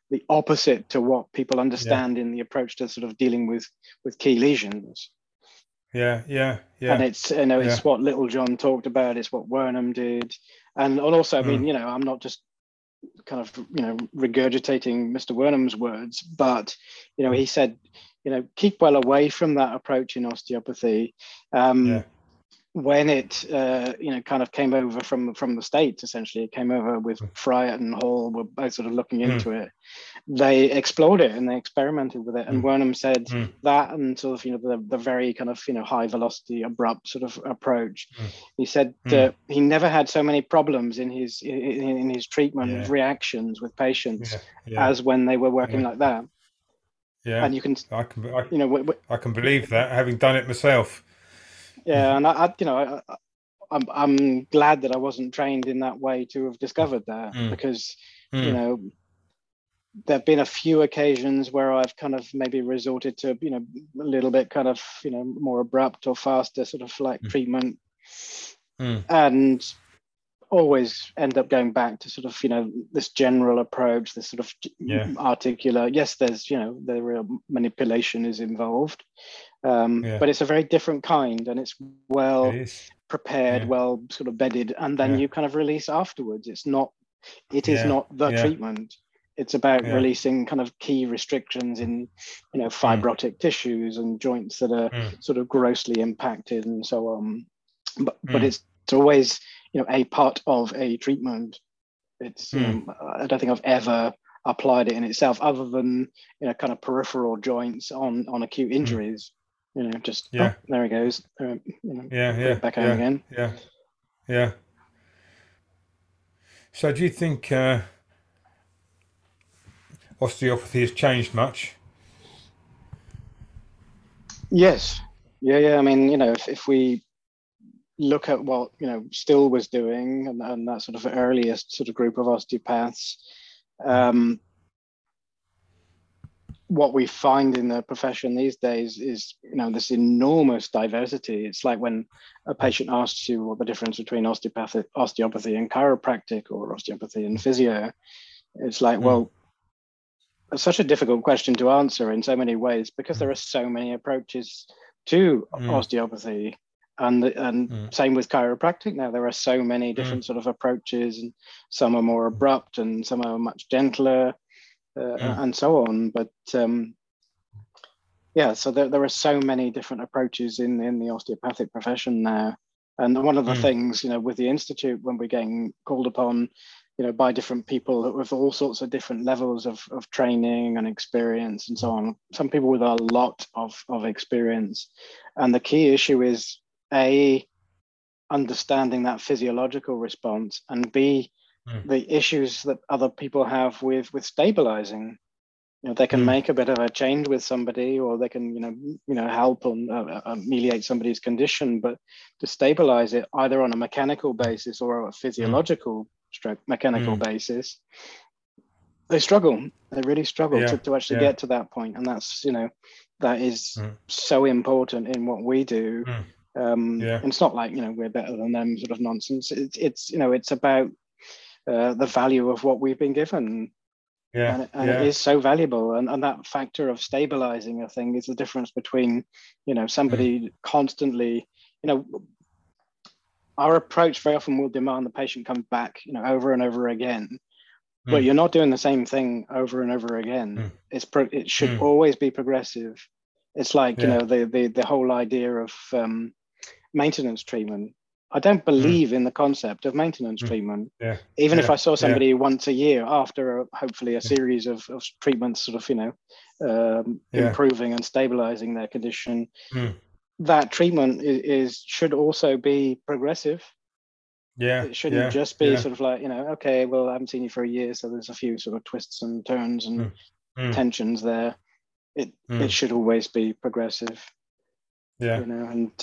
Speaker 2: the opposite to what people
Speaker 1: Yeah.
Speaker 2: understand in the approach to sort of dealing with key lesions.
Speaker 1: Yeah. Yeah.
Speaker 2: And
Speaker 1: Yeah.
Speaker 2: it's, you know,
Speaker 1: Yeah.
Speaker 2: it's what Littlejohn talked about, it's what Wernham did. And also, I mean,
Speaker 1: Mm.
Speaker 2: you know, I'm not just kind of, you know, regurgitating Mr. Wernham's words, but, you know,
Speaker 1: Mm.
Speaker 2: he said, you know, keep well away from that approach in osteopathy.
Speaker 1: Yeah.
Speaker 2: When it you know, kind of came over from the States, essentially it came over with
Speaker 1: Mm.
Speaker 2: Fryatt and Hall were both sort of looking
Speaker 1: Mm.
Speaker 2: into it. They explored it and they experimented with it, and
Speaker 1: Mm.
Speaker 2: Wernham said
Speaker 1: Mm.
Speaker 2: that, and sort of, you know, the very kind of, you know, high velocity abrupt sort of approach,
Speaker 1: Mm.
Speaker 2: he said
Speaker 1: Mm.
Speaker 2: he never had so many problems in his treatment of
Speaker 1: Yeah.
Speaker 2: reactions with patients
Speaker 1: Yeah. Yeah.
Speaker 2: as when they were working
Speaker 1: Yeah.
Speaker 2: like that.
Speaker 1: Yeah.
Speaker 2: And you can,
Speaker 1: I can. I,
Speaker 2: you know,
Speaker 1: I can believe that, having done it myself.
Speaker 2: yeah, and I you know, I'm glad that I wasn't trained in that way to have discovered that,
Speaker 1: Mm.
Speaker 2: because, you
Speaker 1: Mm.
Speaker 2: know, there've been a few occasions where I've kind of maybe resorted to, you know, a little bit kind of, you know, more abrupt or faster sort of like treatment,
Speaker 1: Mm.
Speaker 2: and always end up going back to sort of, you know, this general approach, this sort of
Speaker 1: Yeah.
Speaker 2: articular. Yes, there's, you know, the real manipulation is involved,
Speaker 1: Yeah.
Speaker 2: but it's a very different kind, and it's
Speaker 1: It
Speaker 2: well
Speaker 1: is.
Speaker 2: prepared,
Speaker 1: Yeah.
Speaker 2: well sort of bedded, and then
Speaker 1: Yeah.
Speaker 2: you kind of release afterwards. It is
Speaker 1: Yeah.
Speaker 2: not the
Speaker 1: Yeah.
Speaker 2: treatment. It's about
Speaker 1: Yeah.
Speaker 2: releasing kind of key restrictions in, you know,
Speaker 1: Mm.
Speaker 2: fibrotic tissues and joints that are
Speaker 1: Mm.
Speaker 2: sort of grossly impacted and so on. But
Speaker 1: Mm.
Speaker 2: it's always, you know, a part of a treatment. It's, you
Speaker 1: Mm.
Speaker 2: know, I don't think I've ever applied it in itself, other than, you know, kind of peripheral joints on acute
Speaker 1: Mm.
Speaker 2: injuries. You know, just, oh,
Speaker 1: Yeah.
Speaker 2: there he goes. You know,
Speaker 1: Yeah.
Speaker 2: put
Speaker 1: Yeah.
Speaker 2: it back home
Speaker 1: Yeah.
Speaker 2: again.
Speaker 1: Yeah. Yeah. So, do you think osteopathy has changed much?
Speaker 2: Yes. Yeah. I mean, you know, if we look at what, you know, Still was doing, and that sort of earliest sort of group of osteopaths, um, what we find in the profession these days is, you know, this enormous diversity. It's like when a patient asks you what the difference between osteopathy and chiropractic, or osteopathy and physio, it's like,
Speaker 1: Mm.
Speaker 2: well, it's such a difficult question to answer in so many ways, because there are so many approaches to
Speaker 1: Mm.
Speaker 2: osteopathy, and
Speaker 1: Mm.
Speaker 2: same with chiropractic. Now there are so many
Speaker 1: Mm.
Speaker 2: different sort of approaches, and some are more abrupt and some are much gentler,
Speaker 1: Mm.
Speaker 2: and so on. But yeah, so there are so many different approaches in the osteopathic profession now. And one of the
Speaker 1: Mm.
Speaker 2: things, you know, with the institute, when we're getting called upon, you know, by different people with all sorts of different levels of training and experience and so on, some people with a lot of experience. And the key issue is, A, understanding that physiological response, and B,
Speaker 1: Mm.
Speaker 2: the issues that other people have with stabilizing. You know, they can
Speaker 1: Mm.
Speaker 2: make a bit of a change with somebody, or they can, help and ameliorate somebody's condition, but to stabilize it either on a mechanical basis or a
Speaker 1: Mm.
Speaker 2: physiological stroke mechanical
Speaker 1: Mm.
Speaker 2: basis, they struggle. They really struggle
Speaker 1: Yeah.
Speaker 2: to actually
Speaker 1: Yeah.
Speaker 2: get to that point. And that's, that is
Speaker 1: Mm.
Speaker 2: so important in what we do.
Speaker 1: Mm.
Speaker 2: And
Speaker 1: Yeah.
Speaker 2: it's not like, we're better than them sort of nonsense. It's about the value of what we've been given,
Speaker 1: Yeah.
Speaker 2: and it
Speaker 1: Yeah.
Speaker 2: is so valuable, and that factor of stabilizing a thing is the difference between,
Speaker 1: Mm.
Speaker 2: somebody constantly, you know our approach very often will demand the patient come back, over and over again, but
Speaker 1: Mm.
Speaker 2: you're not doing the same thing over and over again.
Speaker 1: Mm.
Speaker 2: It should
Speaker 1: Mm.
Speaker 2: always be progressive. It's like,
Speaker 1: Yeah.
Speaker 2: the whole idea of maintenance treatment. I don't
Speaker 1: Mm.
Speaker 2: believe in the concept of maintenance
Speaker 1: Mm.
Speaker 2: treatment.
Speaker 1: Yeah.
Speaker 2: Even if
Speaker 1: Yeah.
Speaker 2: I saw
Speaker 1: Yeah.
Speaker 2: somebody once a year after hopefully a series of treatments, sort of,
Speaker 1: Yeah.
Speaker 2: improving and stabilizing their condition,
Speaker 1: Mm.
Speaker 2: that treatment should also be progressive.
Speaker 1: Yeah.
Speaker 2: It shouldn't
Speaker 1: Yeah.
Speaker 2: just be
Speaker 1: Yeah.
Speaker 2: sort of like, okay, well, I haven't seen you for a year, so there's a few sort of twists and turns and
Speaker 1: Mm. Mm.
Speaker 2: tensions there. It
Speaker 1: Mm.
Speaker 2: should always be progressive,
Speaker 1: Yeah.
Speaker 2: and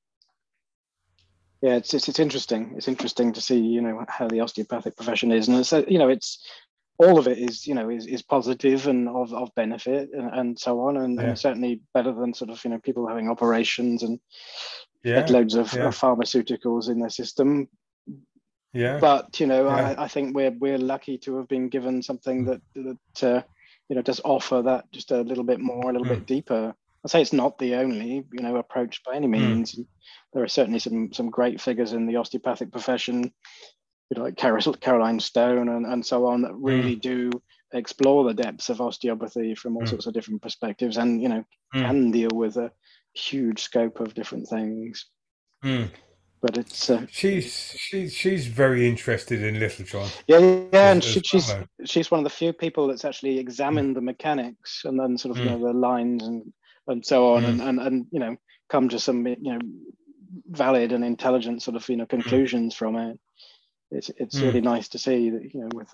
Speaker 2: yeah, it's interesting. It's interesting to see, how the osteopathic profession is, and it's all of it is, is positive and of benefit, and so on,
Speaker 1: Yeah.
Speaker 2: and certainly better than sort of, people having operations and
Speaker 1: Yeah.
Speaker 2: headloads of
Speaker 1: Yeah.
Speaker 2: pharmaceuticals in their system.
Speaker 1: Yeah.
Speaker 2: But
Speaker 1: Yeah.
Speaker 2: I think we're lucky to have been given something that does offer that just a little bit more, a little
Speaker 1: Mm,
Speaker 2: bit deeper. I say it's not the only approach by any
Speaker 1: mm,
Speaker 2: means. There are certainly some great figures in the osteopathic profession, like Caroline Stone and so on, that
Speaker 1: mm,
Speaker 2: really do explore the depths of osteopathy from all
Speaker 1: mm,
Speaker 2: sorts of different perspectives, and
Speaker 1: mm,
Speaker 2: can deal with a huge scope of different things.
Speaker 1: mm.
Speaker 2: But it's
Speaker 1: She's very interested in Little John
Speaker 2: yeah, and
Speaker 1: as well, though.
Speaker 2: she's one of the few people that's actually
Speaker 1: Mm,
Speaker 2: examined the mechanics and then sort of
Speaker 1: mm,
Speaker 2: the lines and so on,
Speaker 1: mm,
Speaker 2: and come to some valid and intelligent sort of
Speaker 1: mm,
Speaker 2: conclusions from it. It's
Speaker 1: mm,
Speaker 2: really nice to see that with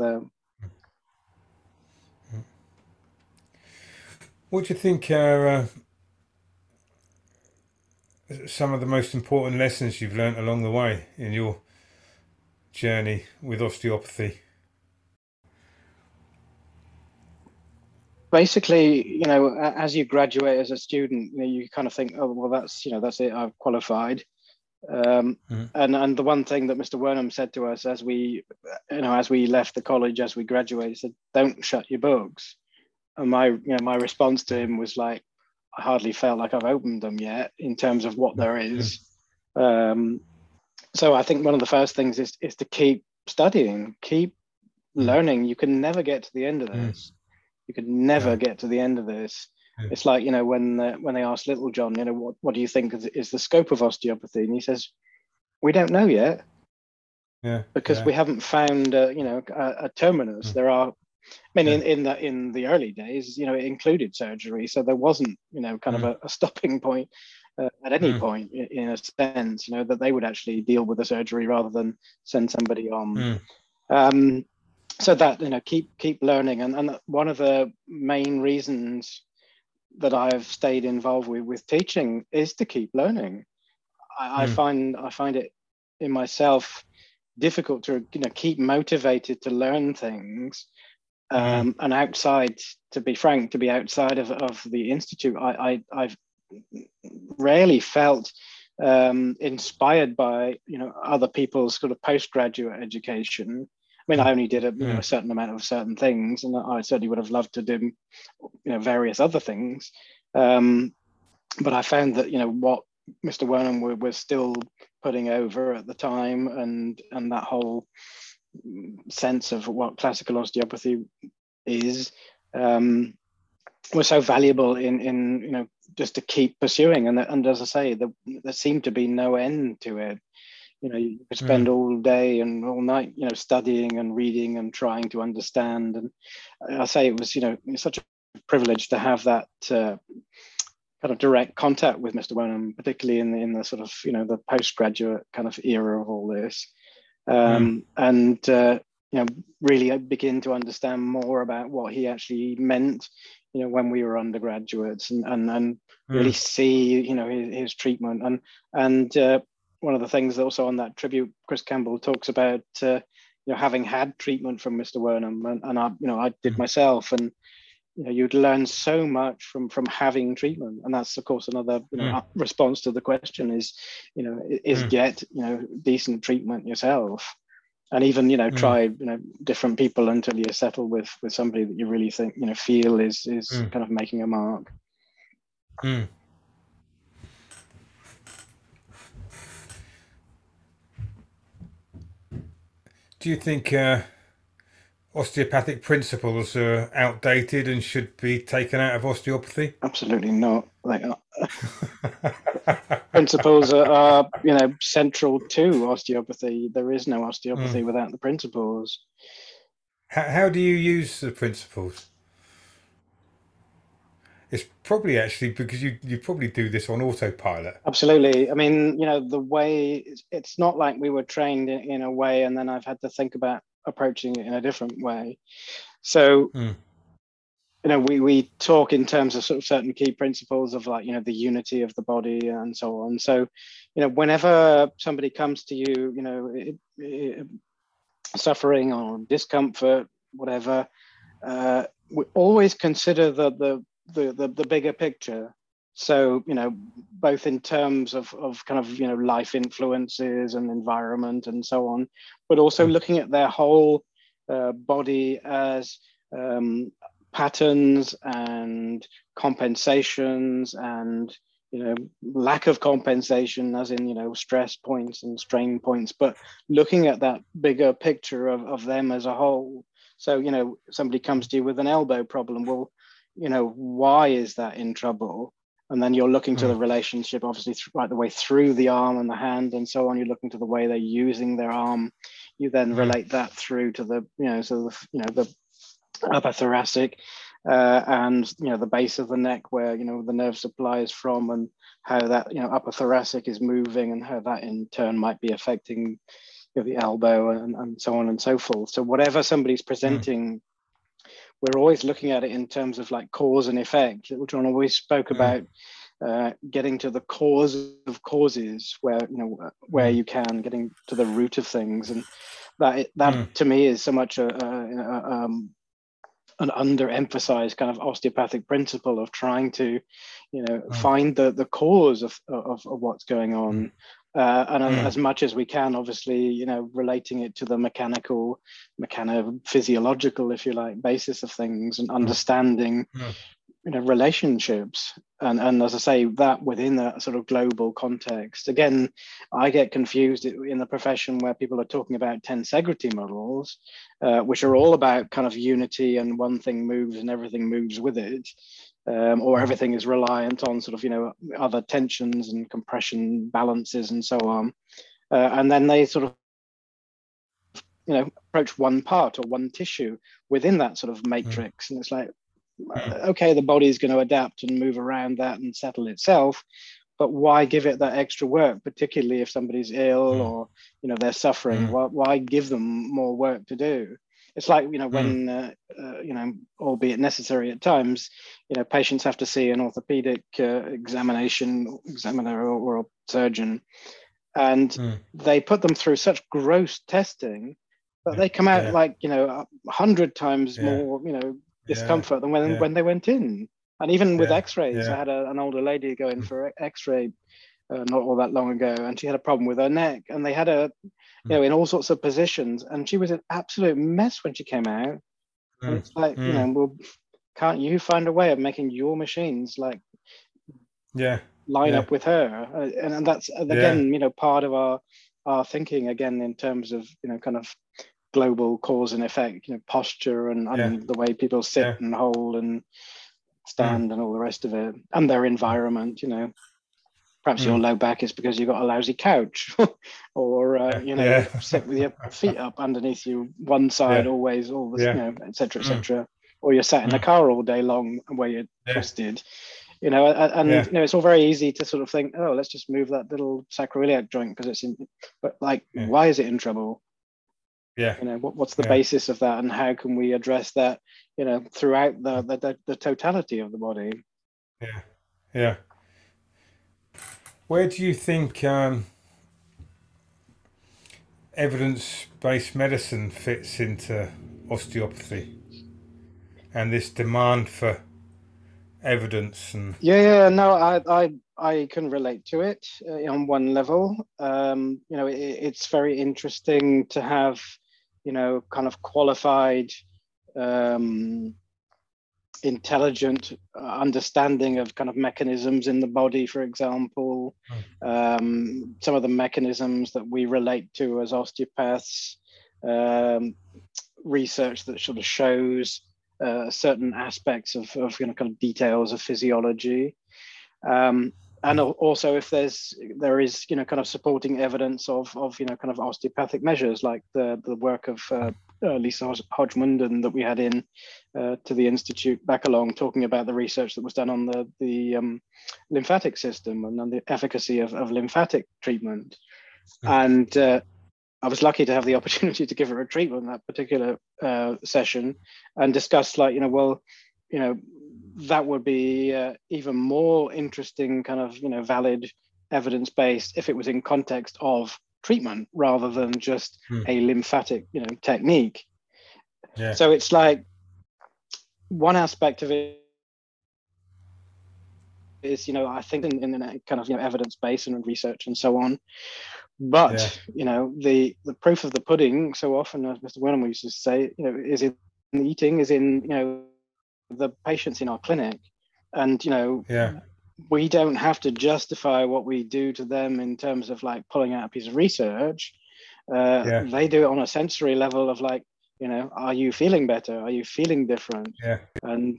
Speaker 1: mm. What do you think are some of the most important lessons you've learnt along the way in your journey with osteopathy?
Speaker 2: basically, as you graduate as a student, you kind of think, oh well, that's it, I've qualified. Um,
Speaker 1: Mm,
Speaker 2: and the one thing that Mr. Wernham said to us as we left the college, as we graduated, said, "Don't shut your books." And my response to him was like, I hardly felt like I've opened them yet in terms of what there
Speaker 1: mm,
Speaker 2: is. Um, so I think one of the first things is to keep studying, keep
Speaker 1: mm,
Speaker 2: learning. You can never get to the end of
Speaker 1: mm.
Speaker 2: this. You could never
Speaker 1: No.
Speaker 2: get to the end of this.
Speaker 1: Yeah.
Speaker 2: It's like when they asked Little John, what do you think is the scope of osteopathy, and he says, we don't know yet
Speaker 1: Yeah.
Speaker 2: because
Speaker 1: Yeah.
Speaker 2: we haven't found a terminus.
Speaker 1: Mm,
Speaker 2: There are, I mean,
Speaker 1: yeah.
Speaker 2: in the early days, it included surgery, so there wasn't kind of
Speaker 1: Mm,
Speaker 2: a stopping point at any
Speaker 1: mm,
Speaker 2: point in a sense, that they would actually deal with the surgery rather than send somebody on.
Speaker 1: mm,
Speaker 2: Um, so that keep learning, and one of the main reasons that I've stayed involved with teaching is to keep learning.
Speaker 1: mm,
Speaker 2: I find it in myself difficult to keep motivated to learn things,
Speaker 1: mm,
Speaker 2: and outside, to be frank, to be outside of the institute, I've rarely felt inspired by other people's sort of postgraduate education. I mean, I only did
Speaker 1: mm,
Speaker 2: a certain amount of certain things, and I certainly would have loved to do various other things. Um, but I found that what Mr. Wernham was still putting over at the time, and that whole sense of what classical osteopathy is, um, was so valuable in just to keep pursuing. And as I say, there seemed to be no end to it. You could spend
Speaker 1: mm,
Speaker 2: all day and all night studying and reading and trying to understand. And I say it was such a privilege to have that kind of direct contact with Mr. Wernham, particularly in the sort of the postgraduate kind of era of all this,
Speaker 1: mm,
Speaker 2: and really begin to understand more about what he actually meant, when we were undergraduates, and really
Speaker 1: mm,
Speaker 2: see his treatment. And one of the things also on that tribute, Chris Campbell talks about having had treatment from Mr. Wernham, and I did
Speaker 1: mm,
Speaker 2: myself, and you'd learn so much from having treatment. And that's of course another
Speaker 1: mm,
Speaker 2: response to the question is
Speaker 1: mm,
Speaker 2: get decent treatment yourself, and even
Speaker 1: mm,
Speaker 2: try different people until you settle with somebody that you really think feel is
Speaker 1: mm,
Speaker 2: kind of making a mark.
Speaker 1: mm. Do you think osteopathic principles are outdated and should be taken out of osteopathy?
Speaker 2: Absolutely not. Like principles are central to osteopathy. There is no
Speaker 1: Mm.
Speaker 2: osteopathy without the principles.
Speaker 1: How do you use the principles? It's probably actually because you probably do this on autopilot.
Speaker 2: Absolutely. I mean, the way it's not like we were trained in a way and then I've had to think about approaching it in a different way. So,
Speaker 1: Mm,
Speaker 2: we talk in terms of sort of certain key principles of, like, the unity of the body and so on. So, whenever somebody comes to you, suffering or discomfort, whatever, we always consider the bigger picture. So, both in terms of kind of, life influences and environment and so on, but also looking at their whole body as patterns and compensations and, lack of compensation, as in, stress points and strain points, but looking at that bigger picture of them as a whole. So, somebody comes to you with an elbow problem. Well, why is that in trouble? And then you're looking to the relationship, obviously, right the way through the arm and the hand and so on. You're looking to the way they're using their arm. You then relate that through to the, the upper thoracic and, the base of the neck where, the nerve supply is from, and how that, upper thoracic is moving, and how that in turn might be affecting the elbow and so on and so forth. So whatever somebody's presenting, we're always looking at it in terms of like cause and effect. John always spoke about getting to the cause of causes, where you can, getting to the root of things, and that to me is so much an underemphasized kind of osteopathic principle of trying to, find the cause of what's going on. And as much as we can, obviously, relating it to the mechano-physiological, if you like, basis of things, and understanding, relationships. And as I say, that within a sort of global context. Again, I get confused in the profession where people are talking about tensegrity models, which are all about kind of unity, and one thing moves and everything moves with it. Or everything is reliant on sort of, other tensions and compression balances and so on. And then they sort of, approach one part or one tissue within that sort of matrix. And it's like, okay, the body's going to adapt and move around that and settle itself. But why give it that extra work, particularly if somebody's ill or, they're suffering? Why give them more work to do? It's like, when, albeit necessary at times, patients have to see an orthopedic examiner or a surgeon, and they put them through such gross testing that they come out like, 100 times more, discomfort than when they went in. And even with x-rays, I had an older lady go in for x-ray not all that long ago, and she had a problem with her neck, and they had her in all sorts of positions, and she was an absolute mess when she came out. And it's like, well, can't you find a way of making your machines line up with her? And that's again, part of our thinking, again, in terms of kind of global cause and effect, posture and the way people sit and hold and stand and all the rest of it, and their environment. Perhaps your low back is because you've got a lousy couch, or sit with your feet up underneath you, one side always, all this, et cetera, et cetera. Or you're sat in a car all day long where you're twisted, and it's all very easy to sort of think, oh, let's just move that little sacroiliac joint because it's in. But like, why is it in trouble? What's the basis of that, and how can we address that? Throughout the totality of the body.
Speaker 1: Where do you think evidence-based medicine fits into osteopathy and this demand for evidence? And
Speaker 2: I can relate to it on one level. It's very interesting to have kind of qualified intelligent understanding of kind of mechanisms in the body, for example. Some of the mechanisms that we relate to as osteopaths, research that sort of shows certain aspects of kind of details of physiology. And also, if there is kind of supporting evidence of kind of osteopathic measures, like the work of Lisa Hodgmund that we had in to the Institute back along, talking about the research that was done on the lymphatic system and on the efficacy of lymphatic treatment. And I was lucky to have the opportunity to give her a treatment in that particular session, and discuss that would be even more interesting, kind of, valid evidence-based if it was in context of treatment rather than just a lymphatic, technique. So it's like one aspect of it is, I think in a kind of, evidence base and research and so on. But, the proof of the pudding so often, as Mr. Wenham used to say, is in the eating, is in, the patients in our clinic. And, we don't have to justify what we do to them in terms of like pulling out a piece of research. They do it on a sensory level of like, are you feeling better? Are you feeling different? And,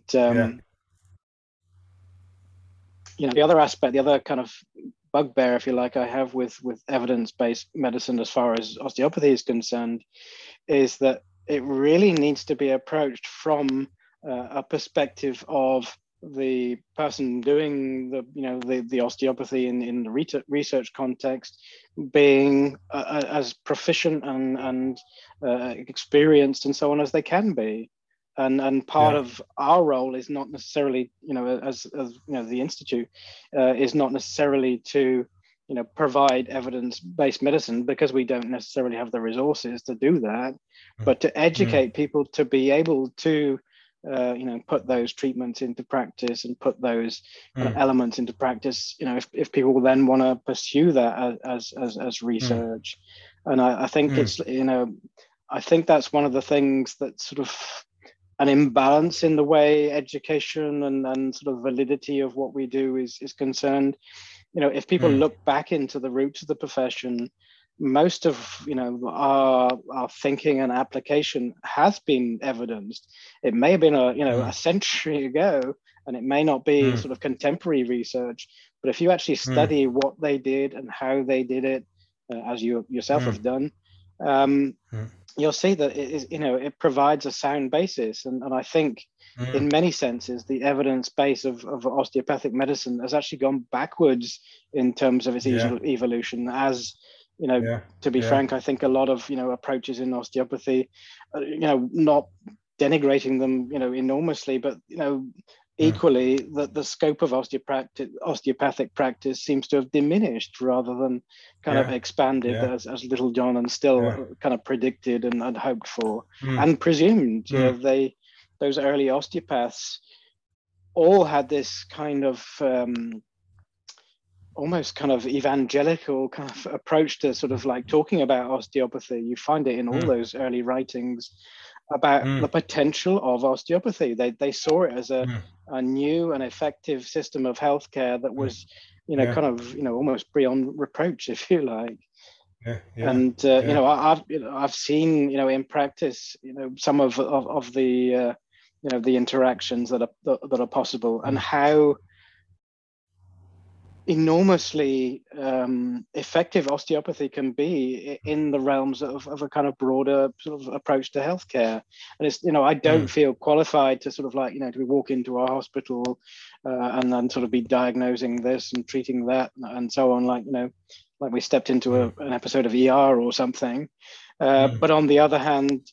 Speaker 2: the other aspect, the other kind of bugbear, if you like, I have with evidence-based medicine as far as osteopathy is concerned, is that it really needs to be approached from a perspective of the person doing the osteopathy in the research context being as proficient and experienced and so on as they can be. And part of our role is not necessarily, as the Institute is not necessarily to, provide evidence-based medicine, because we don't necessarily have the resources to do that, but to educate people to be able to, put those treatments into practice and put those elements into practice. If people then want to pursue that as research, and I think it's, I think that's one of the things that sort of an imbalance in the way education and sort of validity of what we do is concerned. If people look back into the roots of the profession, most of our thinking and application has been evidenced. It may have been a century ago, and it may not be sort of contemporary research, but if you actually study what they did and how they did it, as you yourself have done, you'll see that it is, it provides a sound basis. And I think in many senses, the evidence base of osteopathic medicine has actually gone backwards in terms of its evolution. As, to be frank, I think a lot of, approaches in osteopathy, not denigrating them, enormously, but, equally that the scope of osteopathic practice seems to have diminished rather than kind of expanded as Little John and Still kind of predicted and hoped for and presumed. Those early osteopaths all had this kind of almost kind of evangelical kind of approach to sort of like talking about osteopathy. You find it in all those early writings about the potential of osteopathy. They saw it as a new and effective system of healthcare that was, kind of, almost beyond reproach, if you like. And I've seen, in practice, some of the the interactions that are possible, and how enormously effective osteopathy can be in the realms of a kind of broader sort of approach to healthcare. And it's, I don't feel qualified to sort of like, to walk into a hospital and then sort of be diagnosing this and treating that and so on, like, like we stepped into an episode of ER or something. But on the other hand,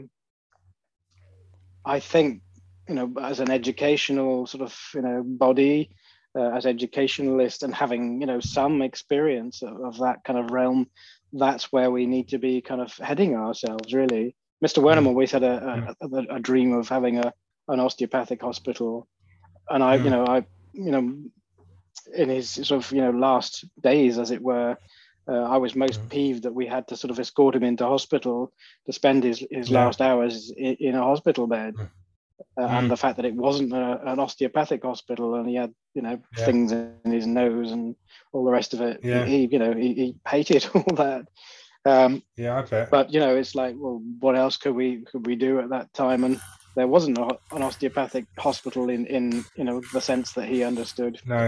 Speaker 2: I think, as an educational sort of, body, as educationalists, and having, some experience of that kind of realm, that's where we need to be kind of heading ourselves, really. Mr. Wenham always had a dream of having an osteopathic hospital. And I, in his sort of, last days, as it were, I was most peeved that we had to sort of escort him into hospital to spend his last hours in a hospital bed. And the fact that it wasn't an osteopathic hospital, and he had, things in his nose and all the rest of it. He hated all that.
Speaker 1: I bet.
Speaker 2: But it's like, well, what else could we do at that time? And there wasn't an osteopathic hospital in the sense that he understood.
Speaker 1: No,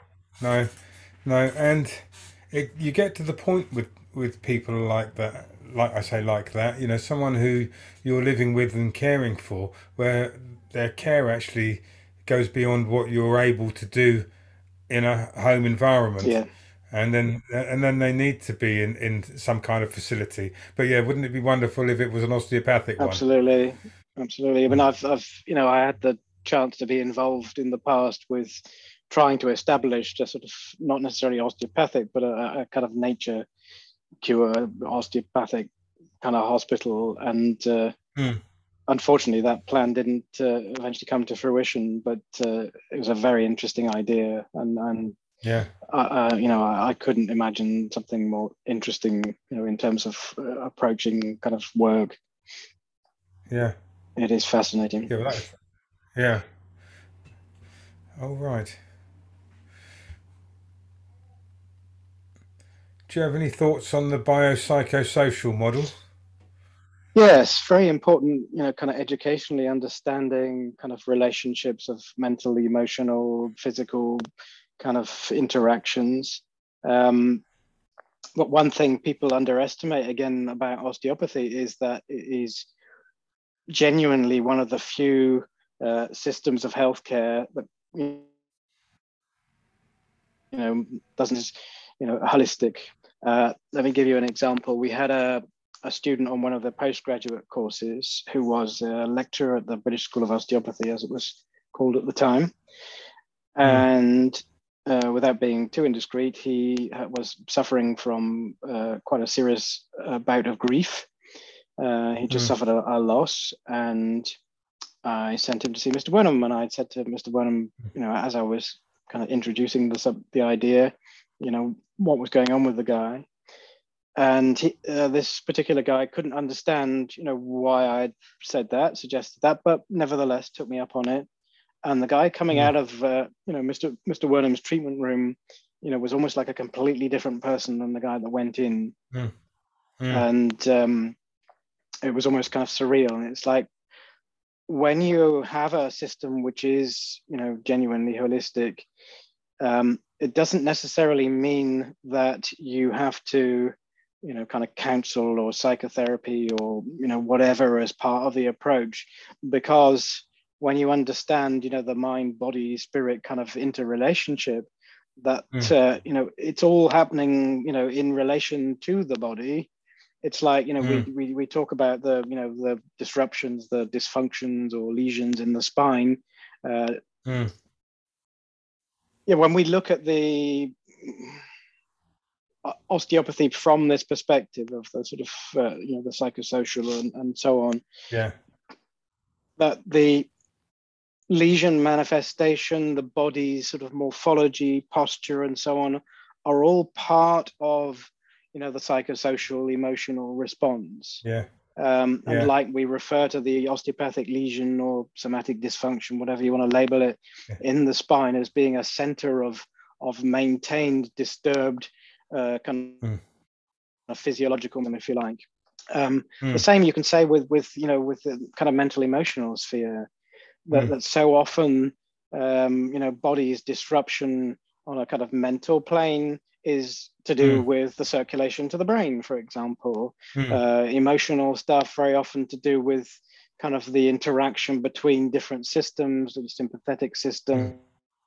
Speaker 1: and you get to the point with people like that. Like I say, like that, someone who you're living with and caring for, where their care actually goes beyond what you're able to do in a home environment. And then they need to be in some kind of facility. But wouldn't it be wonderful if it was an osteopathic one?
Speaker 2: Absolutely. I mean, I've I had the chance to be involved in the past with trying to establish a sort of, not necessarily osteopathic, but a kind of nature cure osteopathic kind of hospital. And unfortunately, that plan didn't eventually come to fruition, but it was a very interesting idea, and
Speaker 1: Yeah.
Speaker 2: I couldn't imagine something more interesting, in terms of approaching kind of work.
Speaker 1: Yeah.
Speaker 2: It is fascinating.
Speaker 1: Yeah. Well, yeah. All right. Do you have any thoughts on the biopsychosocial model?
Speaker 2: Yes, very important, kind of educationally understanding kind of relationships of mental, emotional, physical kind of interactions. Um, but one thing people underestimate again about osteopathy is that it is genuinely one of the few systems of healthcare that doesn't holistic. Let me give you an example. We had a student on one of the postgraduate courses who was a lecturer at the British School of Osteopathy, as it was called at the time. And without being too indiscreet, he was suffering from quite a serious bout of grief. He just suffered a loss, and I sent him to see Mr. Wenham, and I said to Mr. Wenham, as I was kind of introducing the idea, what was going on with the guy. And this particular guy couldn't understand, why I'd suggested that, but nevertheless took me up on it. And the guy coming out of, Mr. Wenham's treatment room, was almost like a completely different person than the guy that went in. And it was almost kind of surreal. And it's like, when you have a system which is, genuinely holistic, it doesn't necessarily mean that you have to, kind of counsel or psychotherapy or, whatever as part of the approach, because when you understand, the mind, body, spirit kind of interrelationship, that, it's all happening, in relation to the body. It's like, we talk about the disruptions, the dysfunctions or lesions in the spine. When we look at the osteopathy from this perspective of the sort of, the psychosocial and so on, that the lesion manifestation, the body's sort of morphology, posture, and so on, are all part of, the psychosocial emotional response. And like we refer to the osteopathic lesion or somatic dysfunction, whatever you want to label it, in the spine as being a center of maintained, disturbed kind of physiological, if you like. The same you can say with the kind of mental emotional sphere, that so often, body's disruption on a kind of mental plane is to do with the circulation to the brain, for example. Emotional stuff very often to do with kind of the interaction between different systems, the sympathetic system,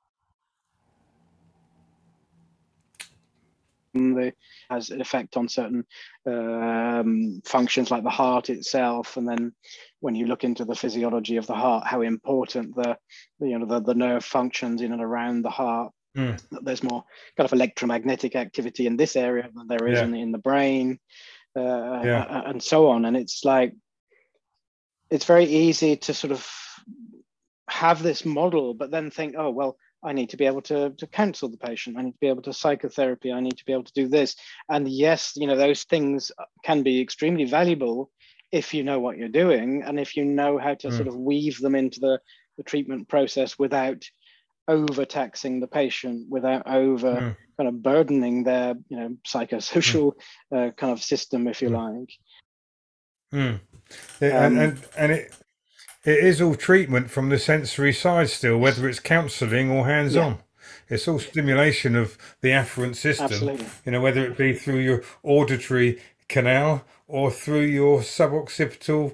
Speaker 2: that has an effect on certain functions like the heart itself. And then when you look into the physiology of the heart, how important the nerve functions in and around the heart. There's more kind of electromagnetic activity in this area than there is in the brain, and so on. And it's like, it's very easy to sort of have this model, but then think, oh, well, I need to be able to counsel the patient. I need to be able to psychotherapy. I need to be able to do this. And yes, those things can be extremely valuable if you know what you're doing, and if you know how to sort of weave them into the treatment process without overtaxing the patient, without kind of burdening their psychosocial kind of system, if you like.
Speaker 1: And it is all treatment from the sensory side still, whether it's counselling or hands-on. It's all stimulation of the afferent system.
Speaker 2: Absolutely.
Speaker 1: Whether it be through your auditory canal or through your suboccipital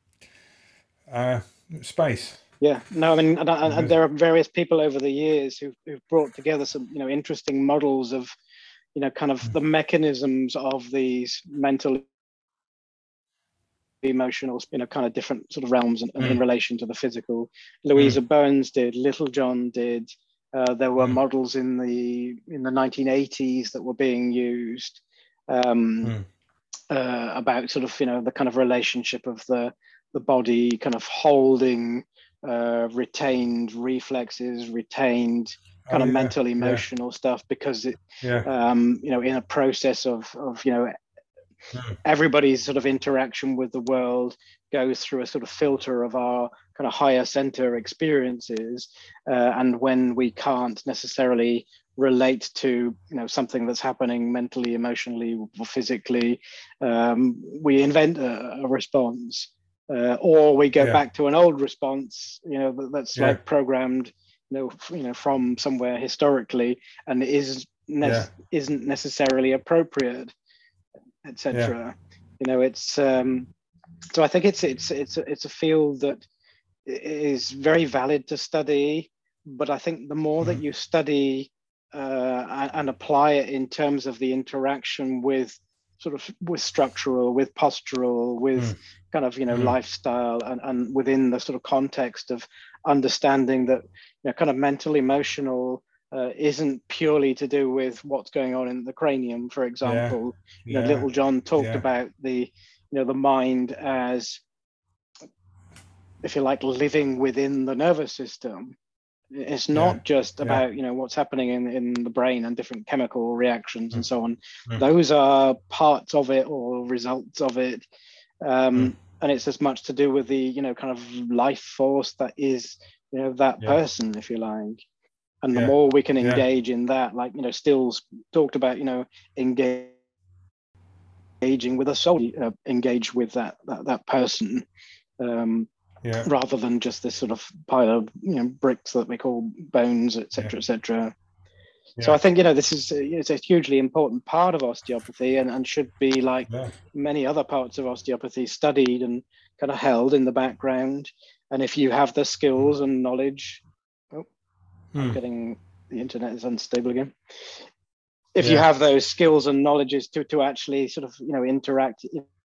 Speaker 1: space.
Speaker 2: Yeah, no, I mean, and there are various people over the years who've brought together some, interesting models of, kind of the mechanisms of these mental, emotional, kind of different sort of realms and in relation to the physical. Louisa Burns did, Littlejohn did. There were models in the 1980s that were being used about sort of, the kind of relationship of the the body kind of holding retained reflexes, retained kind of mental, emotional stuff, because it, in a process of everybody's sort of interaction with the world goes through a sort of filter of our kind of higher center experiences, and when we can't necessarily relate to something that's happening mentally, emotionally, or physically, we invent a response, or we go back to an old response that's like programmed from somewhere historically, and isn't necessarily appropriate, etc. It's so I think it's a field that is very valid to study, but I think the more that you study and apply it in terms of the interaction with with structural, with postural, with kind of lifestyle, and within the sort of context of understanding that kind of mental, emotional isn't purely to do with what's going on in the cranium, for example. Little John talked about the the mind as, if you like, living within the nervous system. It's not just about what's happening in the brain and different chemical reactions and so on. Those are parts of it or results of it, and it's as much to do with the kind of life force that is that person, if you like. And the more we can engage in that, like Stills talked about, engaging with a soul, engage with that person. Rather than just this sort of pile of bricks that we call bones, etc., etc. So I think this is it's a hugely important part of osteopathy, and should be, like many other parts of osteopathy, studied and kind of held in the background. And if you have the skills and knowledge, I'm getting, the internet is unstable again. If you have those skills and knowledges to actually sort of interact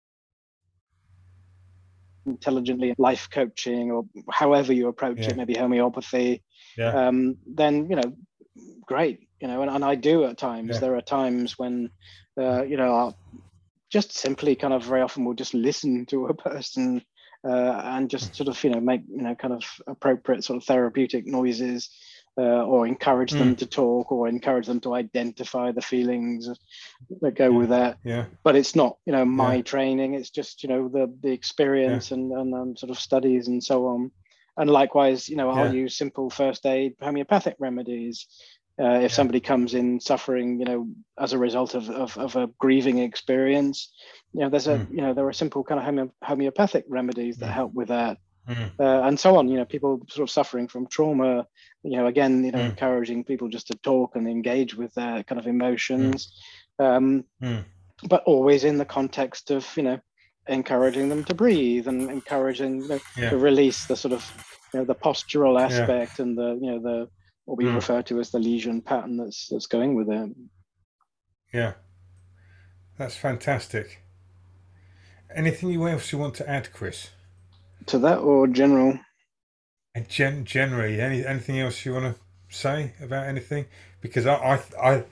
Speaker 2: intelligently, life coaching, or however you approach it, maybe homeopathy, then great, and I do at times. There are times when I'll just simply kind of, very often will just listen to a person and just sort of make kind of appropriate sort of therapeutic noises, or encourage them to talk, or encourage them to identify the feelings that go with that. But it's not my training, it's just the experience and sort of studies and so on. And likewise, I'll use simple first aid homeopathic remedies if somebody comes in suffering as a result of a grieving experience. There's there are simple kind of homeopathic remedies that help with that. And so on. People sort of suffering from trauma, again, encouraging people just to talk and engage with their kind of emotions, but always in the context of encouraging them to breathe, and encouraging to release the sort of the postural aspect, and the what we refer to as the lesion pattern that's going with it.
Speaker 1: That's fantastic. Anything else you want to add, Chris?
Speaker 2: To that, or general?
Speaker 1: And generally, anything else you want to say about anything? Because I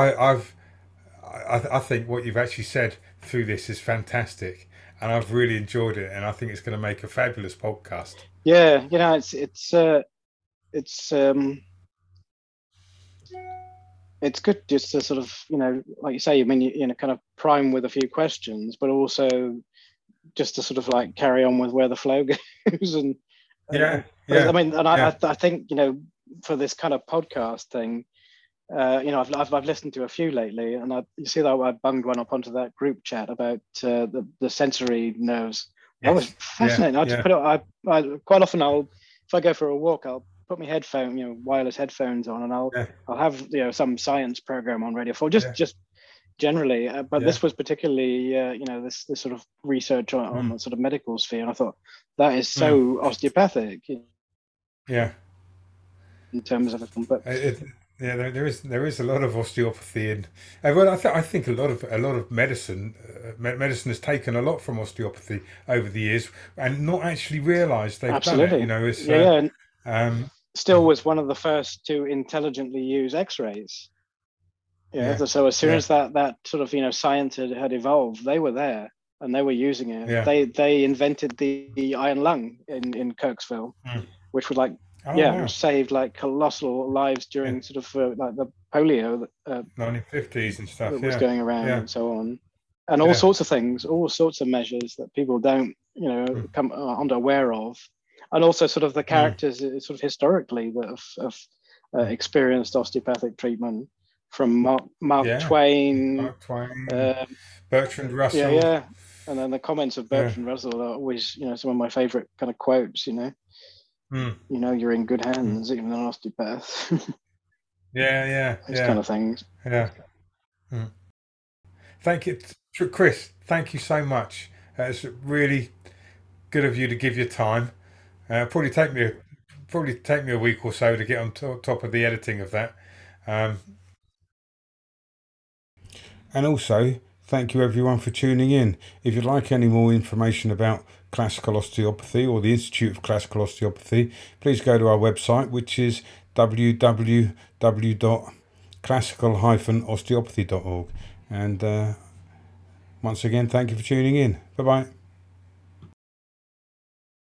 Speaker 1: think what you've actually said through this is fantastic, and I've really enjoyed it, and I think it's going to make a fabulous podcast.
Speaker 2: Yeah, it's good just to sort of like you say, I mean, kind of prime with a few questions, but also just to sort of like carry on with where the flow goes. And I mean, and I think for this kind of podcast thing, I've listened to a few lately, and you see that I bunged one up onto that group chat about the sensory nerves. That was fascinating. I just put it. I quite often if I go for a walk, I'll put my wireless headphones on, and I'll have some science program on radio for just generally, but this was particularly this sort of research on the sort of medical sphere, and I thought that is so osteopathic in terms of it. But
Speaker 1: there is a lot of osteopathy, and well, I think a lot of medicine has taken a lot from osteopathy over the years, and not actually realised they've done it.
Speaker 2: Still was one of the first to intelligently use X-rays. So as soon as that sort of science had evolved, they were there. and they were using it.
Speaker 1: Yeah.
Speaker 2: They invented the iron lung in Kirksville, which was like
Speaker 1: wow.
Speaker 2: which saved like colossal lives during sort of like the polio
Speaker 1: 1950s and stuff
Speaker 2: that was going around and so on, and all
Speaker 1: Yeah.
Speaker 2: sorts of things, all sorts of measures that people don't come aren't aware of, and also sort of the characters sort of historically that have experienced osteopathic treatment, from Mark Twain,
Speaker 1: Bertrand Russell.
Speaker 2: Yeah, and then the comments of Bertrand Russell are always, some of my favorite kind of quotes. You're in good hands, even an osteopath. These kind of things.
Speaker 1: Yeah. Thank you, Chris. Thank you so much. It's really good of you to give your time. Probably take me a week or so to get on top of the editing of that. And also, thank you everyone for tuning in. If you'd like any more information about classical osteopathy or the Institute of Classical Osteopathy, please go to our website, which is www.classical-osteopathy.org. And once again, thank you for tuning in. Bye-bye.